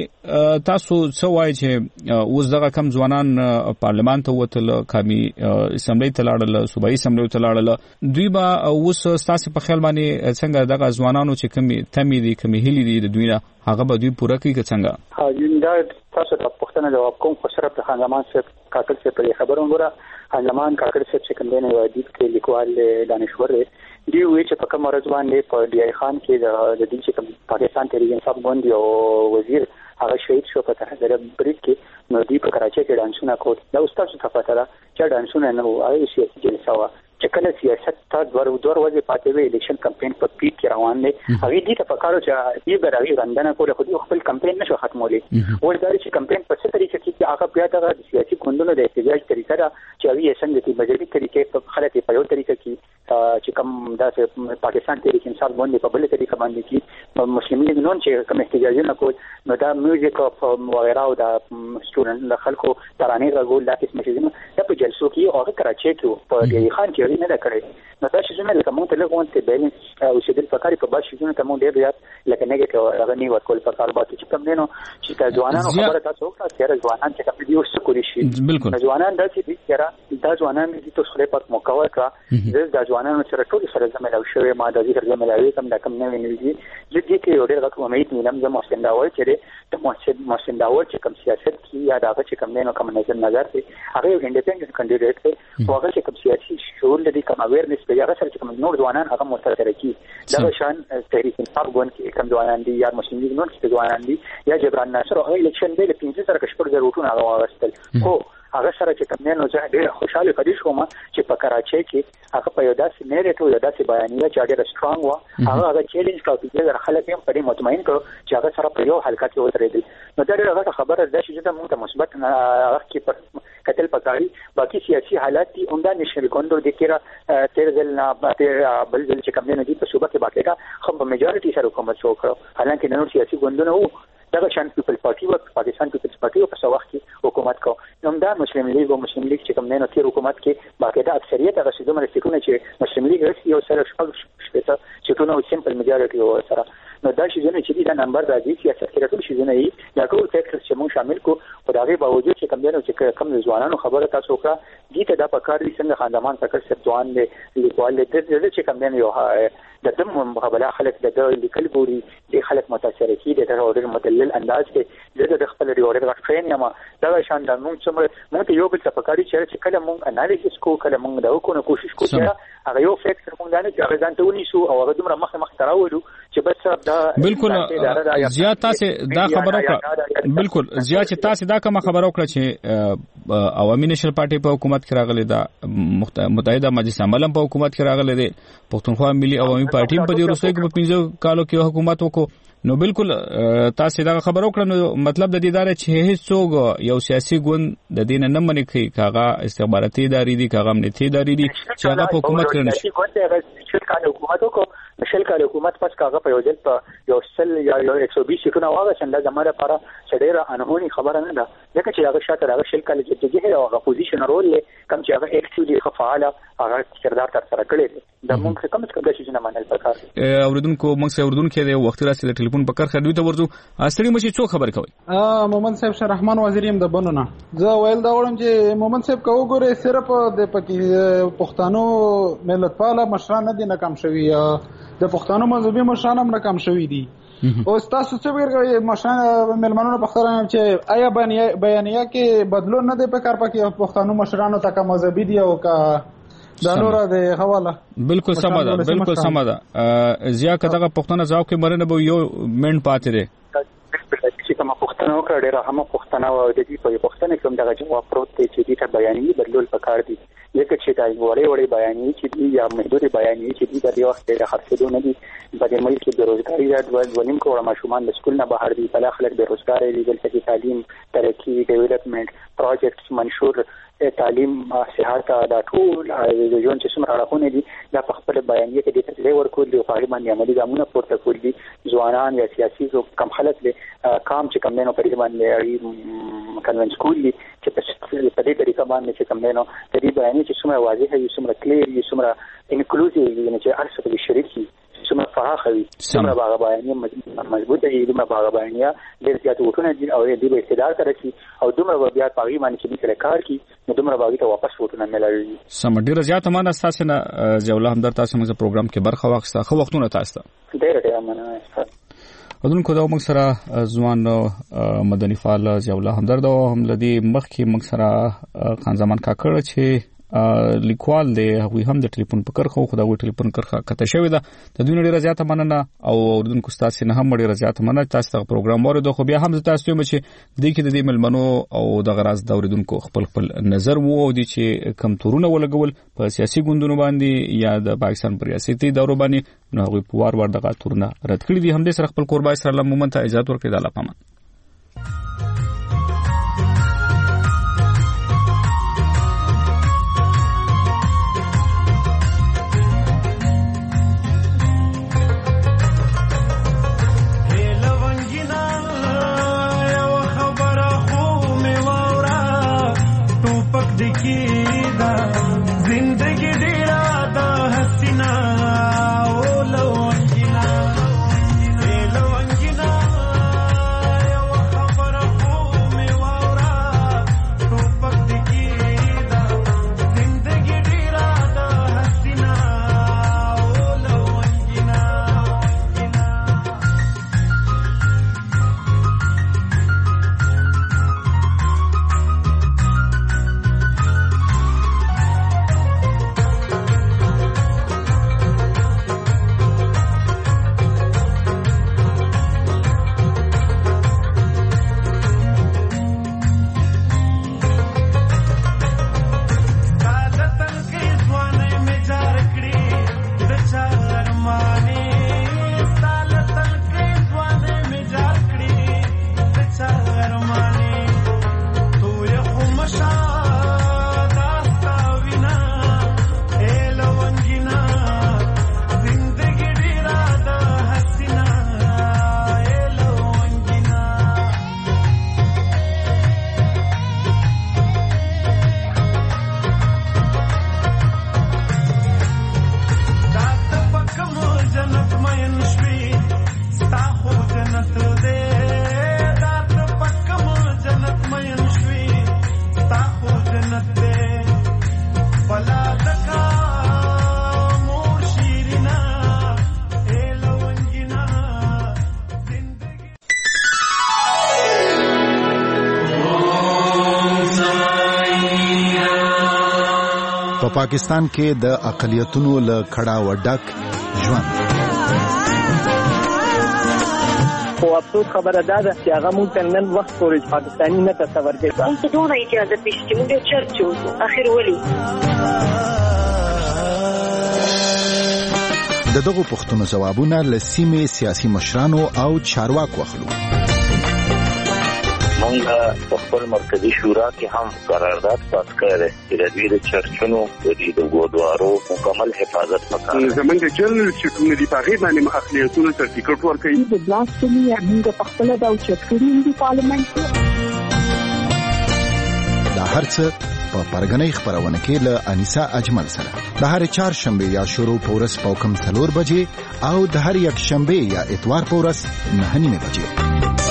چې تاسو څه وایي چې اوس دغه کم ځوانان پارلمان ته وتل قومي اسمبلی ته لاړل صوبایي اسمبلی ته لاړل دوی به اوس تاسو په خیال باندې څنګه دغه ځوانانو چې کمی تمې دي کمی هلي دي د دوی نه هغه به دوی پوره کوي څنګه ها دا تاسو ته پوښتنه جواب کوم خو سره په هنګمان څخه کاکل څخه په خبرو غوړه هنګمان کاکل څخه چې کوم دی نو د دې لیکوال دانشور دی وی چې په کوم ورځ باندې په ډی آی خان کې د دې چې کوم پاکستان تحریک انصاف باندې او وزیر هغه شهید شو په تحضر بریټ کې نو دی په کراچۍ کې ډانسونه کول دا استاد څه پته را چې ډانسونه نه وایي سیاسي جلسه وا چې کله سیاست ته دوه دوه ورځې پاتې وي الیکشن کمپاین په پیټ کې روان دي هغه دې ته پکارو چې یې غراوي غندنه کوله خو دې خپل کمپاین نشو ختمولې ورته چې کمپاین په څه طریقې کې هغه بیا د سیاسي ګوندونو د احتجاج طریقه دا چې هغه یې څنګه چې مجلس طریقې په خلک په یو طریقه کې چې کوم د پاکستان تحریک انصاف باندې په بل طریقه باندې کې مسلمان لیگ نون چې کوم احتجاجونه کول نو دا میوزیک او وغیرہ او د سټوډنټ خلکو ترانې غوول دا قسم شي دا په جلسو کې هغه کراچۍ کې په دی خان کې نه دا کړی نو دا شي چې لکه مونږ ته لګون ته بیلنس او شیدل فکرې په باندې شي ته مونږ ډېر زیات لکه نیګټیو هغه نیو ورکول په کار باندې چې کوم دینو چې تا ځوانانو خبره تاسو وکړه چې ځوانان چې کوم دی اوس کولی شي بالکل ځوانان د چې چې دا ځوانان دي تاسو خپل پات مکوه کا د ځوانانو سره ټول سره زموږ او شوی ما د دې سره زموږ کوم د کوم نه ویني دي چې کې ډېر غوښمه امید مینم زموږ څنګه چې د محسن محسن داور چې کوم سیاست کې یا دا چې کوم نه کوم نظر نظر دی هغه انډیپندنت کینډیډیټ دی او هغه چې کوم سیاسي شعور لري کوم اویرنس په هغه سره چې کوم نور ځوانان هغه مستقره کی دا شان تحریک انصاف ګوند کې کوم ځوانان دي یا مسلمان لیگ نور چې ځوانان دي یا جبران ناصر او الیکشن دی په پنځه سره کشپړ ضرورتونه هغه واغستل خو هغه سره چې کوم نه نو زه ډېر خوشاله پدې شوم چې په کراچۍ کې هغه په یو داسې نیریټو یو داسې بیانیه چې ډېر سترونګ و هغه هغه چیلنج کاوه چې خلک هم پرې مطمئن کړو چې هغه سره په یو حلقه کې ودرېدل نو دا ډېر غټه خبره ده چې موږ ته مثبت هغه کې پر کتل پکاري باقي سیاسي حالات دي اوندا نشل کوندو د کېرا تیر ځل نه بل ځل چې کوم نه دي په صوبه کې باقي کا خو په میجارټي سره حکومت وکړو حالانکه نور سیاسي ګوندونه وو دا شان پیپل پارټي او پاکستان پیپلز پارټي په څو وخت کې حکومت کو نو دا مسلمان لیگ او مسلمان لیگ چې کوم نه تیر حکومت کې باقاعده اکثریت هغه څه دومره سکونه چې مسلمان لیگ رسي او سره شپږ شپږ چې نو سیمپل میجارټي او سره نو دا شي چې دا نمبر راځي چې سیاست کې ټول شي نه یي دا ټول فیکټرز چې موږ شامل کو په دغه باوجود چې کوم نه چې کوم ځوانانو خبره تاسو وکړه دي ته دا پکار دي څنګه خاندمان تکر سر ځوان دي لیکوال دي چې کوم نه یو د دم مقابله خلک د لیکل ګوري د خلک متاثر کیږي د اورډر مدلل انداز کې د خپل اورډر غټرین یم دا شان د موږ څومره موږ یو بل څه پکاري چې کله موږ انالیسس کو کله موږ دا وکړو کوشش کوو چې هغه یو فیکټر موږ نه چې هغه ځان ته ونیسو او هغه دومره مخ مخ تراوړو چې بس دا بالکل زیات تاسو دا خبره وکړه بالکل زیات چې تاسو دا کوم خبره وکړه چې عوامي نشل پارټي په حکومت کې راغلي دا متحده مجلس عمل په حکومت کې راغلي دي پښتونخوا ملي عوامي پارټي په دې وروسته کې په پنځه کالو کې حکومت وکړو نو بالکل تاسو دا خبرو کړو نو مطلب د دې دار چې هیڅ څوک یو سیاسي ګوند د دین نه منې کوي کاغه استخباراتي ادارې دي کاغه امنیتي ادارې دي چې هغه په حکومت کې نشي شل کال حکومت وکړو شل کال حکومت پس کاغه په یو ځل په یو سل یا یو یک سو بیس سیټونه واغه څنګه زموږ لپاره چډېره انهونی خبره نه ده ځکه چې هغه شاته هغه شل کال چې جګه او هغه پوزیشن رول لې کم چې هغه اکټیولی فعاله هغه کردار تر سره کړی د موږ کوم څه کوي چې نه منل پکار اوریدونکو موږ سره اوریدونکو د وخت راځي د ټلیفون په کار خدوی ته ورځو اصلي مشي څو خبر کوي ا مومن صاحب شاه رحمان وزیریم د بنونه زه ویل دا وړم چې مومن صاحب کو ګوره صرف د پکې پښتنو ملت پاله مشران نه دي ناکام شوی د پښتنو مذهبي مشران هم ناکام شوی دي او تاسو څه ویل مشران ملمنونو پښتنو چې آیا بیانیه کې بدلون نه دی په کار پکې پښتنو مشرانو ته کا مذهبي دی او کا دا نور د حواله بالکل سم ده بالکل سم ده زیا کداغه پښتنه ځاو کې مرنه به یو منټ پاتې ده چې کوم پښتنه وکړه ډیره هم پښتنه او د دې په پښتنه کوم دغه جواب پروت دی چې دې ته بیانیه بدلول پکار دي یکه چې دا وړي وړي بیانیه چې دي یا محدود بیانیه چې دي د یو وخت د خرڅېدو نه دي په ملک کې بیروزګاری راځي ولیم کومه ماشومان د سکول نه بهر دي بل خلک بیروزګاری دي دلته تعلیم ترقی ډیولپمنٹ پروجیکټس منشور تعلیم صحت دا ټول د ژوند چې څومره راخونه دي دا په خپل بیانیه کې د تدریس ورکول دي او په باندې عملي ګامونه پورته کول دي ځوانان یا سیاسي کم خلک له کام چې کم نه په باندې اړي کنونس کول دي چې په دې طریقه باندې چې کم نه د دې بیانیه چې څومره واضح وي څومره کلیر وي څومره انکلوزیو وي چې هر څه به شریک شي څومره فراخ وي څومره باغ بیانیه مضبوطه وي څومره باغ بیانیه ډېر زیات وټونه دي او دې به استدلال ترسي او دومره بیا په غي باندې چې سره کار کوي نو دومره باغ ته واپس وټونه ملایي سم ډېر زیات مانه تاسو نه جوله همدار تاسو موږ پروګرام کې برخه واخسته خو وختونه تاسو ته ډېر ډېر مننه ودونکو دا موږ سره ځوان مدني فعال جوله همدار دا هم لدی مخ کې موږ سره خان زمان کاکړ چې لیکوال دی هغه هم د ټلیفون په کرخه خو دا و ټلیفون کرخه کته شوی دا د دوی ډیره زیاته مننه او اردوونکو تاسو نه هم ډیره زیاته مننه تاسو ته پروګرام ورته خو بیا هم تاسو ته چې د دې کې د دې ملمنو او د غراز د اوریدونکو خپل خپل نظر وو او د چې کم تورونه ولګول په سیاسي ګوندونو باندې یا د پاکستان پر سیاسي دورو باندې نو هغه په وار وار دغه تورونه رد کړی دي هم د سره خپل قربای سره الله مومن ته اجازه ورکړي د الله پامن پاکستان کې د اقلیتونو له کړه وډک ژوند خو افسوس خبره ده چې هغه مونږ ته نن وخت پورې پاکستاني نه تصور کوي مونږ ته دوه اجازه پېښې مونږ چرچو اخر ولي د دغو پوښتنو ځوابونه له سیمې سیاسي مشرانو او چارواکو اخلو. مونږه په خپل مرکزی شورا کې هم قرارداد پاس کړی چې د دې چرچونو د دې د ګودوارو مکمل حفاظت وکړي. زمونږ جنرال سیټونه دی په هغه باندې اخلیتونو سرټیفیکټ ورکړي. د بلاستمي موږ په خپل د چرچوري دی پارلیمنت دا هرڅه په پرګنۍ خبرونه کې له انیسا اجمل سره د هر چهار شنبه یا شروع پورس په کم څلور بجې او د هر یک شنبه یا اتوار پورس نه نیمه بجې.